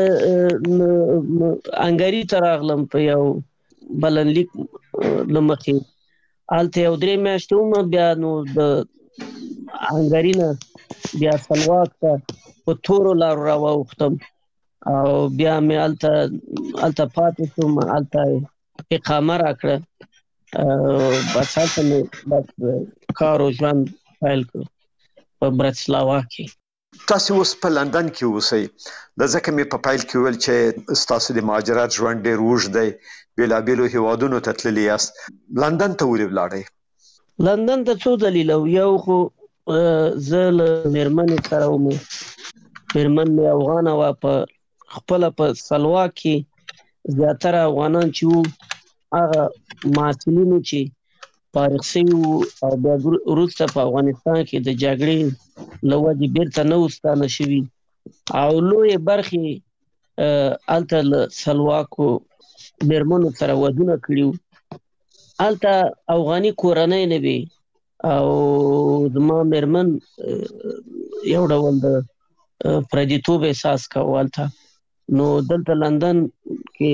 انګري ته راغلم په یو بلنلیک له مخې. هلته یو 3 میاشتې وم، بیا نو د انګري نه بیا سلواک ته په تورو لارو راواوښتم، او بیا مې هلته پاتې شوم. هلته اقامه راکړه، بس هلته مې بس کار او ژوند پیل کړ په براتسلاوا کې. تاسو اوس په لندن کې اوسئ، ځکه مې په پیل کې ویل چې ستاسو د مهاجرت ژوند ډېر اوږد دی، بېلابېلو هېوادونو ته تللي یاست. لندن ته ولې ولاړئ؟ لندن ته څو دلیله و. یو خو زه له مېرمنې سره وم، مېرمن مې افغانه وه. په خپله په سلواک کې زیاتره افغانان چې وو هغه محصلینو چې فارغ شوي او بیا وروسته په افغانستان کې د جګړې له وجې بیرته نه وستانه شوي او لویې برخې هلته له سلواکو مېرمنو سره ودونه کړي وو. هلته افغاني کورنۍ نه وي او زما مېرمن یو ډول د پردیتوب احساس کوه هلته. نو دلته لندن کې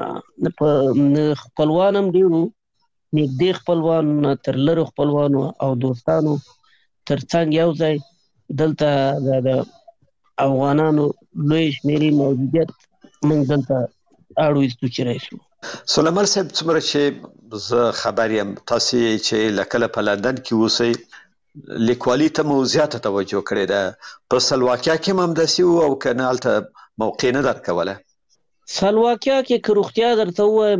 خپلوان هم ډېر وو، نږدې خپلوان تر لرو خپلوانو او دوستانو تر څنګ یو ځای دلته د افغانانو لوی شمېرې موجودیت موږ دلته اړو ایستو چې راشو. سلیمان صاحب څومره چې زه خبر یم تاسې چې له کله په لندن کې اوسئ لیکوالي ته مو زیاته توجه کړې ده. په سلواکیا کې هم همداسې وو او که نه هلته موقع نه درکوله؟ سلواکیا کې که رښتیا درته ووایم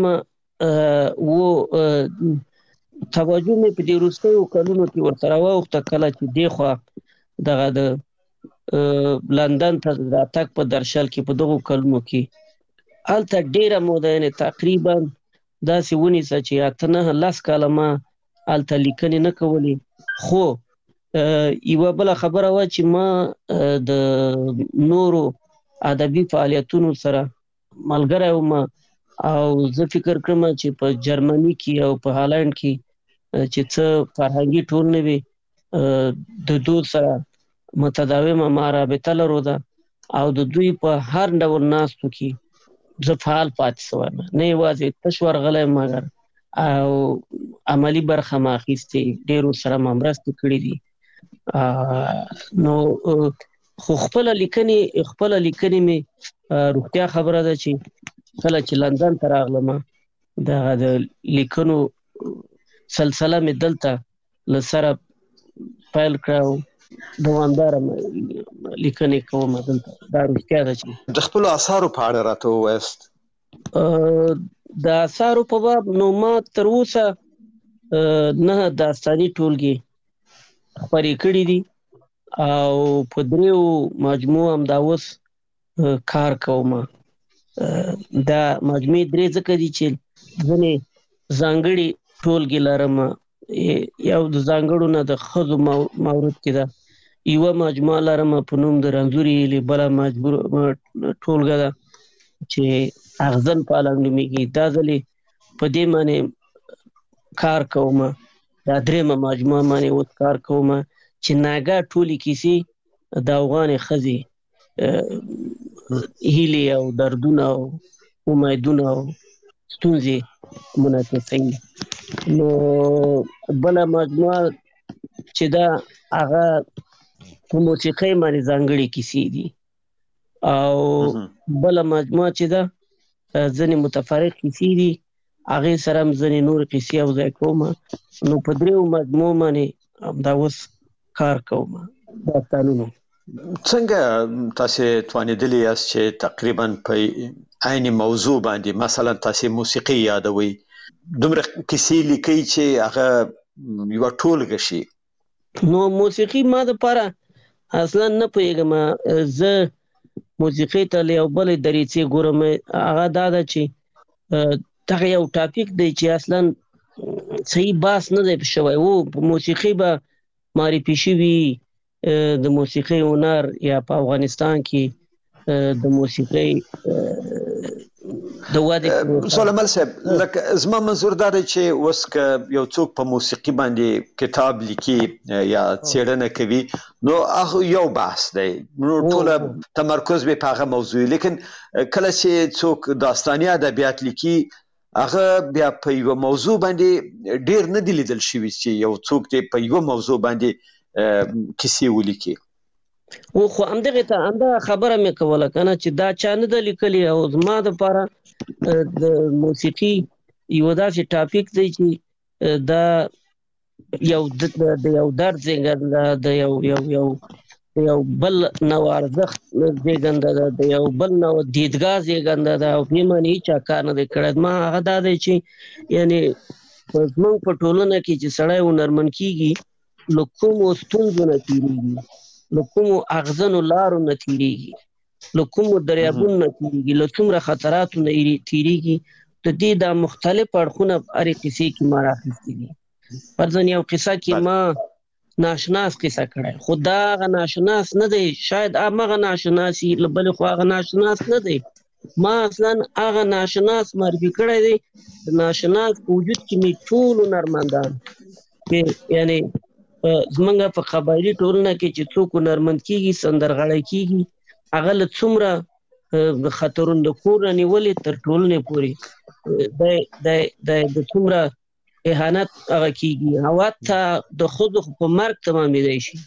توجه مې په دې وروستیو کلونو کې ورسره واوښته کله چې دې خوا دغه د لندن ته د راتګ په درشل کې په دغو کلونو کې هلته ډېره موده یعنې تقریبا داسې ونیسه چې 8-9 کاله ما هلته لیکنې نه کولې. خو یوه بله خبره وه چې ما د نورو ادبي فعالیتونو سره ملګری وم او زه فکر کړم چې په جرمني کې او په هالند کې چې څه فرهنګي ټولنې وي د دوی سره متداومه ما رابطه لرو ده او د دوی په هر ډول ناستو کې زه فعال پاتې شوی یم، نه یوازې تش ورغلی مګر او عملي برخه ما اخیستې، ډېرو سره ما مرستې کړي دي. نو خو خپله لیکنې مې روغتیا خبره ده چې کله چې لندن ته راغلم دغه د لیکنو سلسله مې دلته له سره پیل کړه او دوامداره لیکنې کوم دلته. دا روغتیا ده چې د خپلو اثارو په اړه راته ووایاست. د اثارو په باب نو ما تر اوسه 9 داستاني ټولګې خپرې کړي دي او په 3 مجموعو همدا اوس کار کوم. دا مجموعې 3 ځکه دي چې ځینې ځانګړي ټولګې لرم، یو د ځانګړو نه د ښځو مورد کې ده، یوه مجموعه لرم په نوم د رنځورې هیلې، بله ټولګه ده چې اغزن پالنګ نومیږي. دا ځلې په دې باندې کار کوم. دا 3مه مجموعه باندې اوس کار کوم چې ناګاه ټولې کیسې د افغانې ښځې هیلې او دردونه او امیدونه او ستونزې منعکسوي. نو بله مجموعه چې ده هغه په موسیقۍ باندې ځانګړې کیسې دي او بله مجموعه چې ده ځینې متفرق کیسې دي، هغې سره هم ځینې نورې کیسې یوځای کوم. نو په 3 مجموعو باندې همدا اوس کار کوم داستانونو. څنګه تاسې توانېدلی یاست چې تقریبا په عین موضوع باندې مثلا تاسې موسیقي یادوئ، دومره کیسې لیکئ چې هغه یوه ټولګه شي؟ نو موسیقي ما دپاره اصلا نه پوهېږم. زه موسیقۍ ته له یو بلې دریڅې ګورم. هغه دا ده چې دغه یو ټاپک دی چې اصلا صحیح بحث نه دی شوی. په موسیقي به معرفي شوي د موسیقۍ هنر یا په افغانستان کې د موسیقۍ د ودې. سلیمان صاحب لکه زما منظور دا دی چې اوس که یو څوک په موسیقي باندې کتاب لیکي یا څېړنه کوي نو هغه یو بحث دی، نو ټوله تمرکز به په هغه موضوع، لیکن کله چې څوک داستاني ادبیات لیکي هغه بیا په یوه موضوع باندې ډېر نه دي لیدل شوي چې یو څوک دې په یوه موضوع باندې کیسې ولیکي. خو همدغه خبره مې کوله که نه چې دا چا نه ده لیکلې او زما دپاره د موسیقي یو داسې ټاپک دی چې دا یو د یو درد زېږنده ده، د یو بل نوع ارزښت زېږنده ده، د یو بل نوع دیدګاه زېږنده ده او پرې باندې هېچا کار نه دی کړی. ما هغه دا دی چې یعنې زموږ په ټولنه کې چې سړی هنرمند کېږي له کومو ستونزو نه تېرېږي، له کومو اغزنو لارو نه تېرېږي، له کومو دریابونو نه تېرېږي، له څومره خطراتو نه تېرېږي. د دې دا مختلف اړخونه په هرې کیسې کې ما راخیستي دي. فرضاً یو قصه کې ما ناشناس قصه کړی، خو دا هغه ناشناس نه دی، شاید همغه ناشناس وي، له بلې خوا هغه ناشناس نه دی. ما اصلا هغه ناشناس معرفي کړی دی. د ناشناس په وجود کې مې ټول هنرمندان یعنی زمونږ په قبایلي ټولنه کې چې څوک هنرمند کېږي، سندرغاړی کېږي، هغه له څومره خطرونو د کور نه نیولې تر ټولنې پورې د څومره اهانت هغه کېږي، او حتی د ښځو په مرګ تمامېدی شي.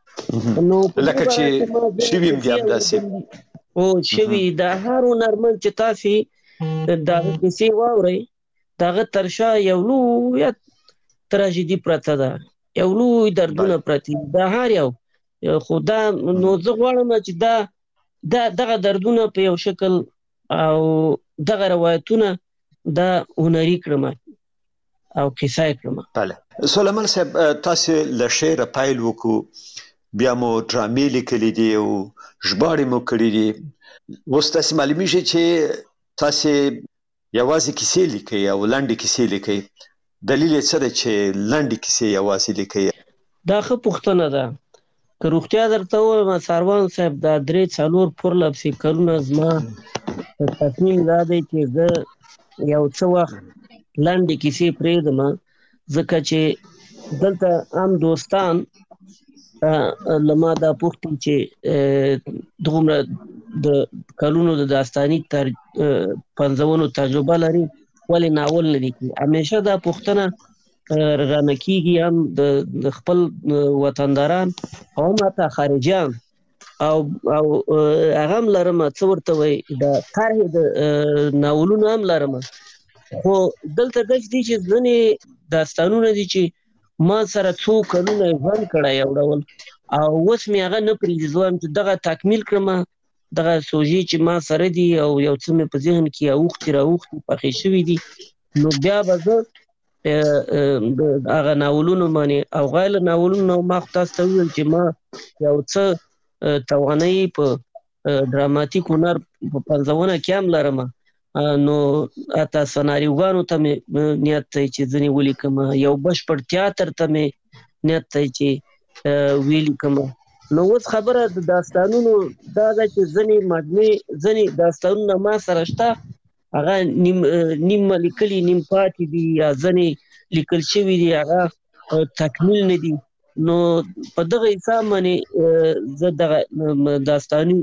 لکه چې شوي هم دي همداسې او شوي د هر هنرمند چې تاسې د هغه کیسې واورئ، د هغه تر شا یو لویه تراژیدي پرته ده، یو لوی دردونه پرتې دي، د هر یو. خو دا نو زه غواړم چې دغه دردونه په یو شکل او دغه روایتونه دا هنري کړم او قصه یې کړم. بله سلیمان صاحب، تاسې له شعره پیل وکړو، بیا مو ډرامې لیکلي دي او ژباړې مو کړي دي. اوس تاسې معلومیږي چې تاسې یوازې کیسې لیکئ او لنډې کیسې لیکئ. دلیل یې څه دی چې لنډې کیسې یوازې لیکئ؟ دا ښه پوښتنه ده. که روغتیا درته ووایم ساروان صاحب، دا 3-4 پرله کلونه زما تصمیم دا دی چې زه یو څه وخت لنډې کیسې پرېږدم، ځکه چې دلته عام دوستان له ما دا پوښتي چې دومره د کلونو د داستاني پنځونو تجربه لري، ولې ناول نه لیکي؟ همیشه دا پوښتنه رانه کېږي، هم د خپل وطنداران او هم حتی خارجیان، او هغه هم لرم څه ورته وایي، د طرحې د ناولونو هم لرم. خو دلته ګچ دی چې ځینې داستانونه دي چې ما سره څو کلونه ژوند کړی یو ډول، او اوس مې هغه نه پرېږدي. زه وایم چې دغه تکمیل کړم، دغه سوژې چې ما سره دي او یو څه مې په ذهن کې راوختي پخې شوي دي، نو بیا به زه هغه ناولونو باندې او غیر ناولونو، ما خو تاسو ته وویل چې ما یو څه توانایي په ډراماتیک هنر په پنځونه کې هم لرم، نو حتی سناریوګانو ته مې نیت دی چې ځینې ولیکم، یو بشپړ تیاتر ته مې نیت دی چې ولیکم. نو اوس خبره د داستانونو دا ده چې ځینې داستانونه ما سره شته، هغه نیم لیکلي نیم پاتې دي، یا ځینې لیکل شوي دي هغه تکمیل نه دي. نو په دغه حساب باندې زه دغه داستاني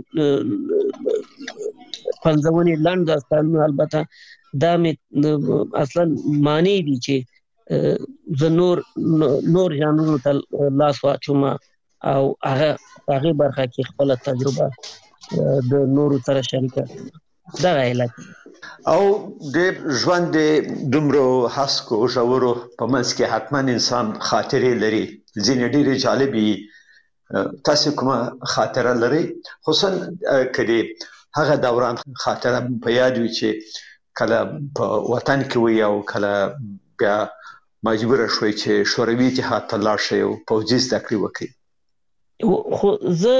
پنځونې لنډ داستانونه، البته دا مې اصلا معنی دي چې زه نور ژانرونو ته لاس واچوم او هغې برخه کې خپله تجربه د نورو سره شریکه کړم. دغه علت او د ژوند دومره هسکو ژورو په منځ کې حتما انسان خاطرې لري، ځینې ډېرې جالبې. تاسې کومه خاطره لرئ، خصوصا که هغه دوران خاطره په یاد وي چې کله په وطن کې وي او کله بیا مجبوره شوئ چې شوروي اتحاد ته لاړ شئ او پوځي زده کړې وکړئ؟ خو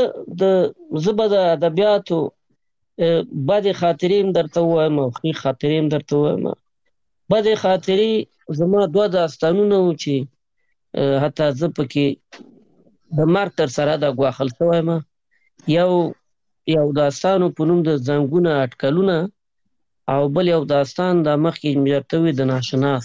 زه به د ادبیاتو بدې خاطرې هم درته ووایم او ښې خاطرې هم درته ووایم. بدې خاطرې زما 2 داستانونه وو چې حتی زه پکې د مرګ تر سره د ګواښل شوی یم. یو داستانو په نوم د زنګونه اټکلونه، او بل یو داستان د مخکې مې درته وویل د ناشناس.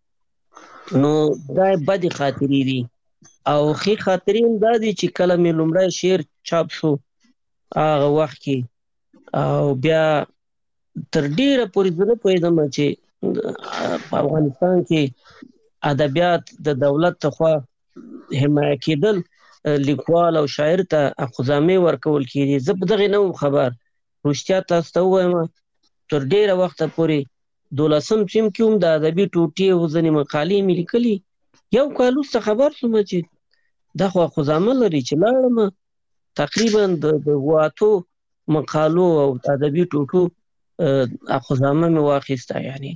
نو دا بدې خاطرې دي. او ښې خاطرې هم دا دي چې کله مې لومړی شعر چاپ شو هغه وخت کې، او بیا تر ډیره پورې زه نه پوهېدم چې په افغانستان کې ادبیات د دولت لخوا حمایه کېدل، لیکوال او شاعر ته اخذامې ورکول کېدي. زه په دغې نه وم خبر. رښتیا تاسو ته ووایم تر ډیره وخته پورې 12م صنف کې هم د ادبي ټوټې او ځینې مقالې مې لیکلي. یو کال وروسته خبر شوم چې دا خو اخذامه لري، چې لاړم تقریبا د 8 مقالو او ادبي ټوټو اخذامه مې واخیسته. یعنی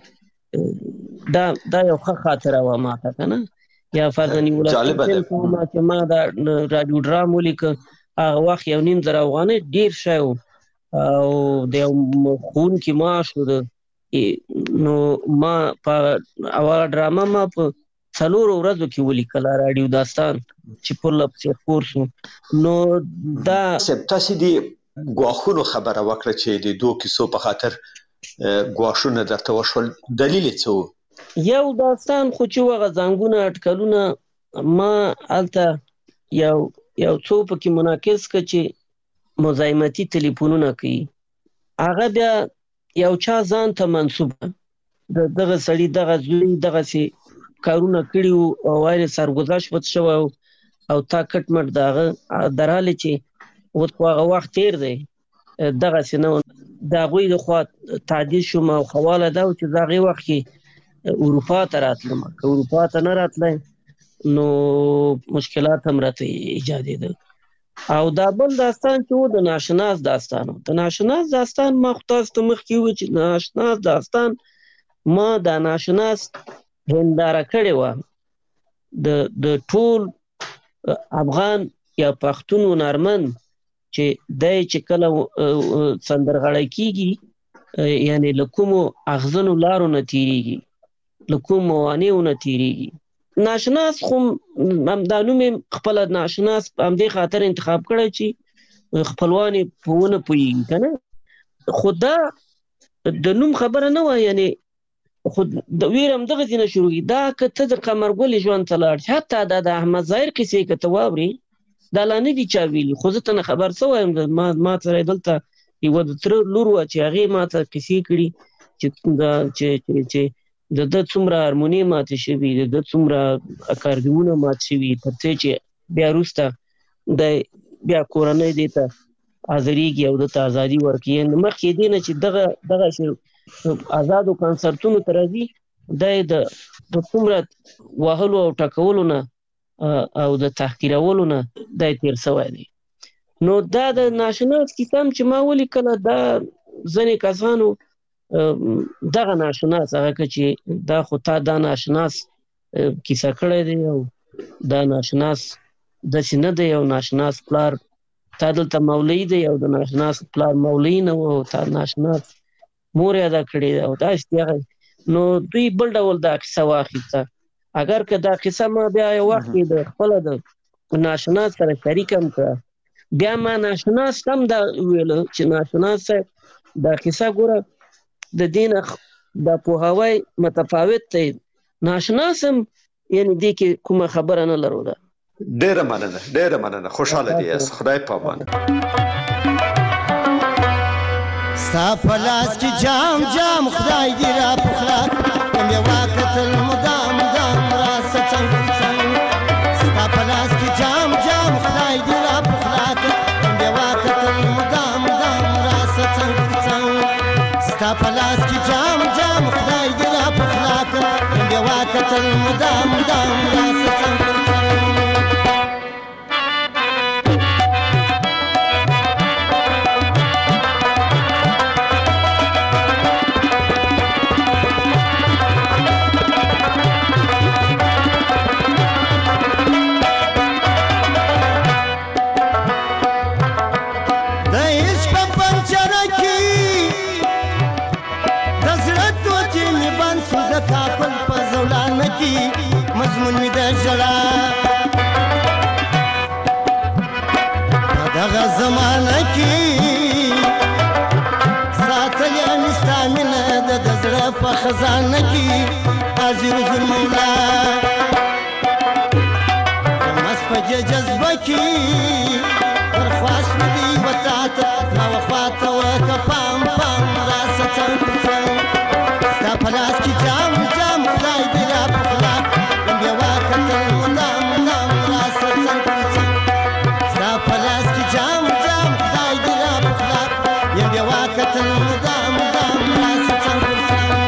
دا یو ښه خاطره وه ماته که نه. یا فرضاً چې ما دا راډیو ډرام ولیکه، هغه وخت 1.5 افغانۍ ډېر شی و، او د یو ښوونکي معاش و. نو ما په اوله ډرامه ما په 4 ورځو کې ولیکل راډیو داستان چې پر لپسې خپور شو. نو دا تاسو دی غواخونو خبره وکړه چې د دوه کیسو په خاطر غواښونه درته وشول، دلیل څه و؟ یو داستان خو چې وغه زنګونه اټکلونه ما الته یو څو پکې مناقض ک چې مزاحمتي ټلیفونونه کوي، هغه بیا یو چا ځان ته منسوب دغه سړی دغه زوی دغه سي کارونه کړي او وایي سرګذشت وت شو او تا کټ مټ دغه دراله چې هغه وخت تیر دی دغه سينو دا غوي د خوا تعدیل شو ما خواله دا چې دغه وخت کې اروپا ته راتلم، که اروپا ته نه راتلای نو مشکلات هم راته ایجادېدل. او دا بل داستان چې و د ناشناس داستان، د ناشناس داستان ما خو تاسو ته مخکې وویل چې ناشناس داستان ما دا ناشناس هنداره کړې وه د ټول افغان یا پښتون هنرمند چې دی چې کله سندرغاړی کېږي یعنی له کومو اغزنو لارو نه تېرېږي، له کومو موانعو نه تېرېږي. ناشناس خو دا نوم یې خپله ناشناس په همدې خاطر انتخاب کړی چې خپلوان یې په ونه پوهېږي که نه، خو دا د نوم خبره نه وه، یعنی خو د ویر هم دغسې نه شروع کېږي. دا که ته د قمرګلې ژوند ته لاړ شې، حتی دا د احمد ظاهر کیسې که ته واورې دا لا نه دي چا ویلي، خو زه ته نه خبر څه وایم. ما سره دلته یوه د تره لور وه چې هغې ما ته کیسې کړي چې د ده څومره هارموني ماتې شوي، د ده څومره اکاردیونه مات شوي، تر څه چې بیا وروسته دی بیا کورنۍ دې ته حاضرېږي او ده ته ازادي ورکوي. مخکې دې نه چې دغه آزادو کنسرتونو ته راځي دی د څومره وهلو او ټکولو نه او د تحقیرولو نه دی تېر سوی دی. نو دا د ناشناس کیسه هم چې ما ولیکله دا ځینې کسانو دغه ناشناس هغه که چې دا خو تا دا ناشناس کیسه کړی دی او دا ناشناس داسې نه دی، او ناشناس پلار تا دلته مولوي دی او د ناشناس پلار مولوي نه و او تا ناشناس مور یې ادا کړې ده او داسې هغه. نو دوی بل ډول دا کیسه واخیسته. اگر که دا کیسه ما بیا یو وخت کې د خپله د ناشناس سره شریک هم کړه، بیا ما ناشناس هم دا ویله چې ناشناس صاحب دا کیسه ګوره د دې نه دا پوهاوی متفاوت دی، ناشناس هم یعنې دې کې کومه خبره نه لرو ده. ډېره مننه، خوشحاله دي یاست، خدای پامان. ستا په لاس کې جام جام خدای دې را پخلا یم یوه کتل مدام مدام راسه څنګ څنګ. ستا په لاس کې جام جام خدای دې را پخلا یم یوه کتل مدام مدام راسه څنګ څنګ. ستا په لاس کې جام جام خدای دې را پخلا یم یوه کتل مدام مدام راسه څنګ څنګ. مضمون می د ژړا دغه زمانه کې ساتلې مې ستا مینه د زړه په خزانه کې حاضر حضور مولا مست په جذبه کې پر خواست مې دی وتا ته ما وخواته ورکه پام پام راسه څنګ څنګ. ستا په لاس کې جام جام خدای دې را پخلا یوه کتل مدام مدام راسه څنګ څنګ. ستا په لاس کې جام جام خدای دې را پخلا یم یوه کتل مدام مدام راسه څنګ څنګ.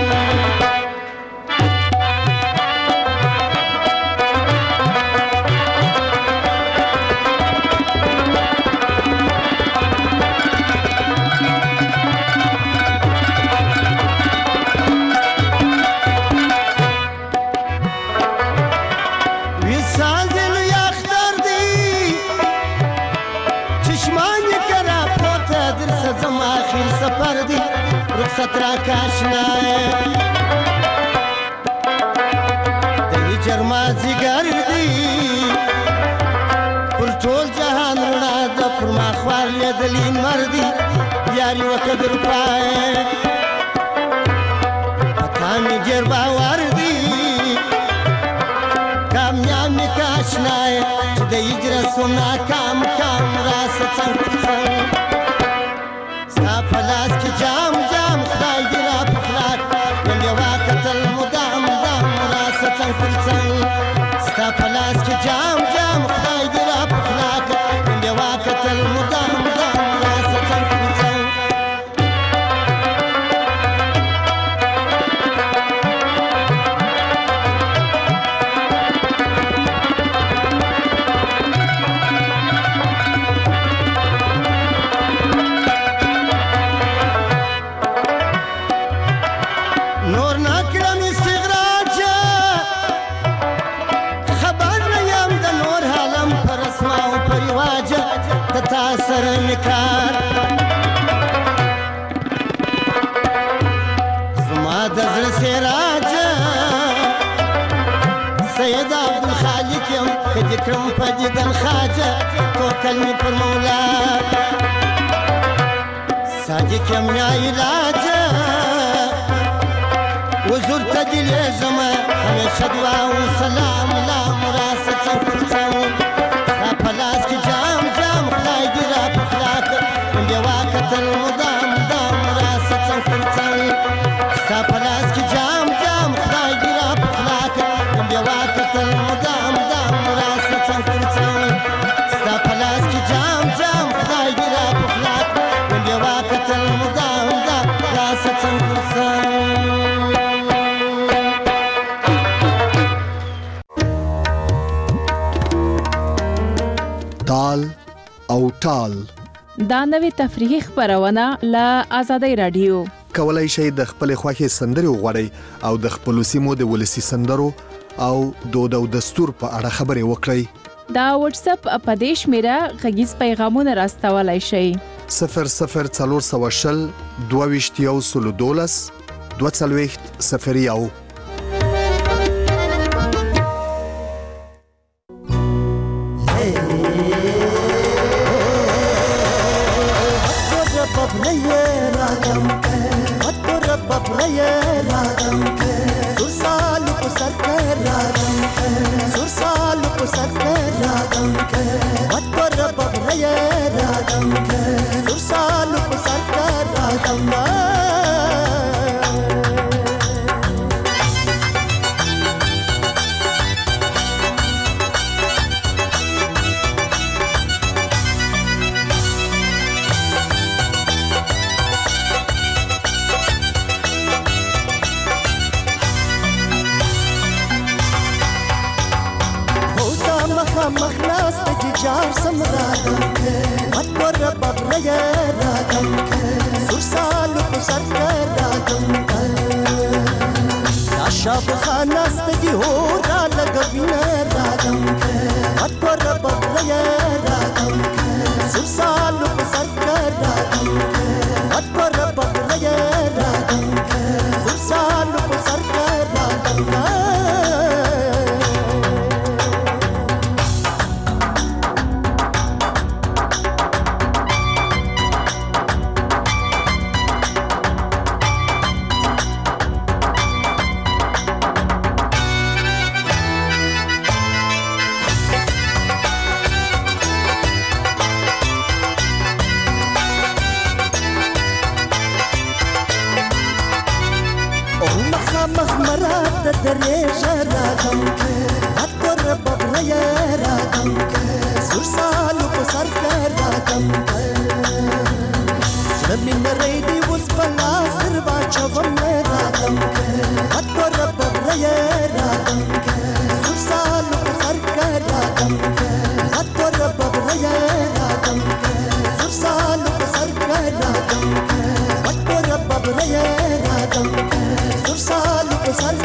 سترا کاشنا دی جرما در پای پتا می ډېر باور دی کامیاب می کاشنای چې د هجرت سوم ناکام کام راسه څنګ پر څنګ ستا په لاس کې جام جام خدای دې را په خلاک یم یوه کتل مدام دام راسه څنګ پر څنګ ستا په لاس کې جام جام خدای دې را په خلاک یم یوه کتل مدام دام راسه څنګ پر څنګ سره نکار زما د زړه سراج سید عبدالخالق یم که دې کړم په دیدن خواجه توکل مې پر مولا صادق یم یا علاج حضور ته دې لیږمه همیشه دعا و سلام لام راسه څنګ پر څنګ ستا په لاس کې جام جام خدای دې را په خلاک یم یوه کتل مدام دام راسه څنګ پر څنګ ستا په لاس کې جام جام خدای دې را په خلاک یم یوه کتل مدام دام راسه څنګ پر څنګ ستا په لاس کې جام جام خدای دې را په خلاک یم یوه کتل مدام دام راسه څنګ پر څنګ تال او ټال دا نوې تفریحي خبرونه له آزادۍ رادیو کولای شئ د خپل خوښي سندري وغوړئ او د خپل سیمو د ولسی سندرو او دود او دستور په اړه خبرې وکړئ دا واتس اپ اپدیش میرا غږیز پیغامونه راستولای شئ 00420 22 22 مخلاص تجي جار سمرادم أكبر ببرية رادم سرسال وسر رادم عشاب خاناس تجي هورا لقبنا رادم أكبر ببرية رادم سرسال وسر رادم أكبر ببرية رادم سرسال وسر رادم دريشة رادمك أكبر ببرية رادمك سرسال وبصرك رادمك سلمي ريدي وسبلا سربا شفم رادمك أكبر ببرية رادمك سرسال وبصرك رادمك أكبر ببرية رادمك سرسال وبصرك رادمك أكبر ببرية رادمك سرسال وبصرك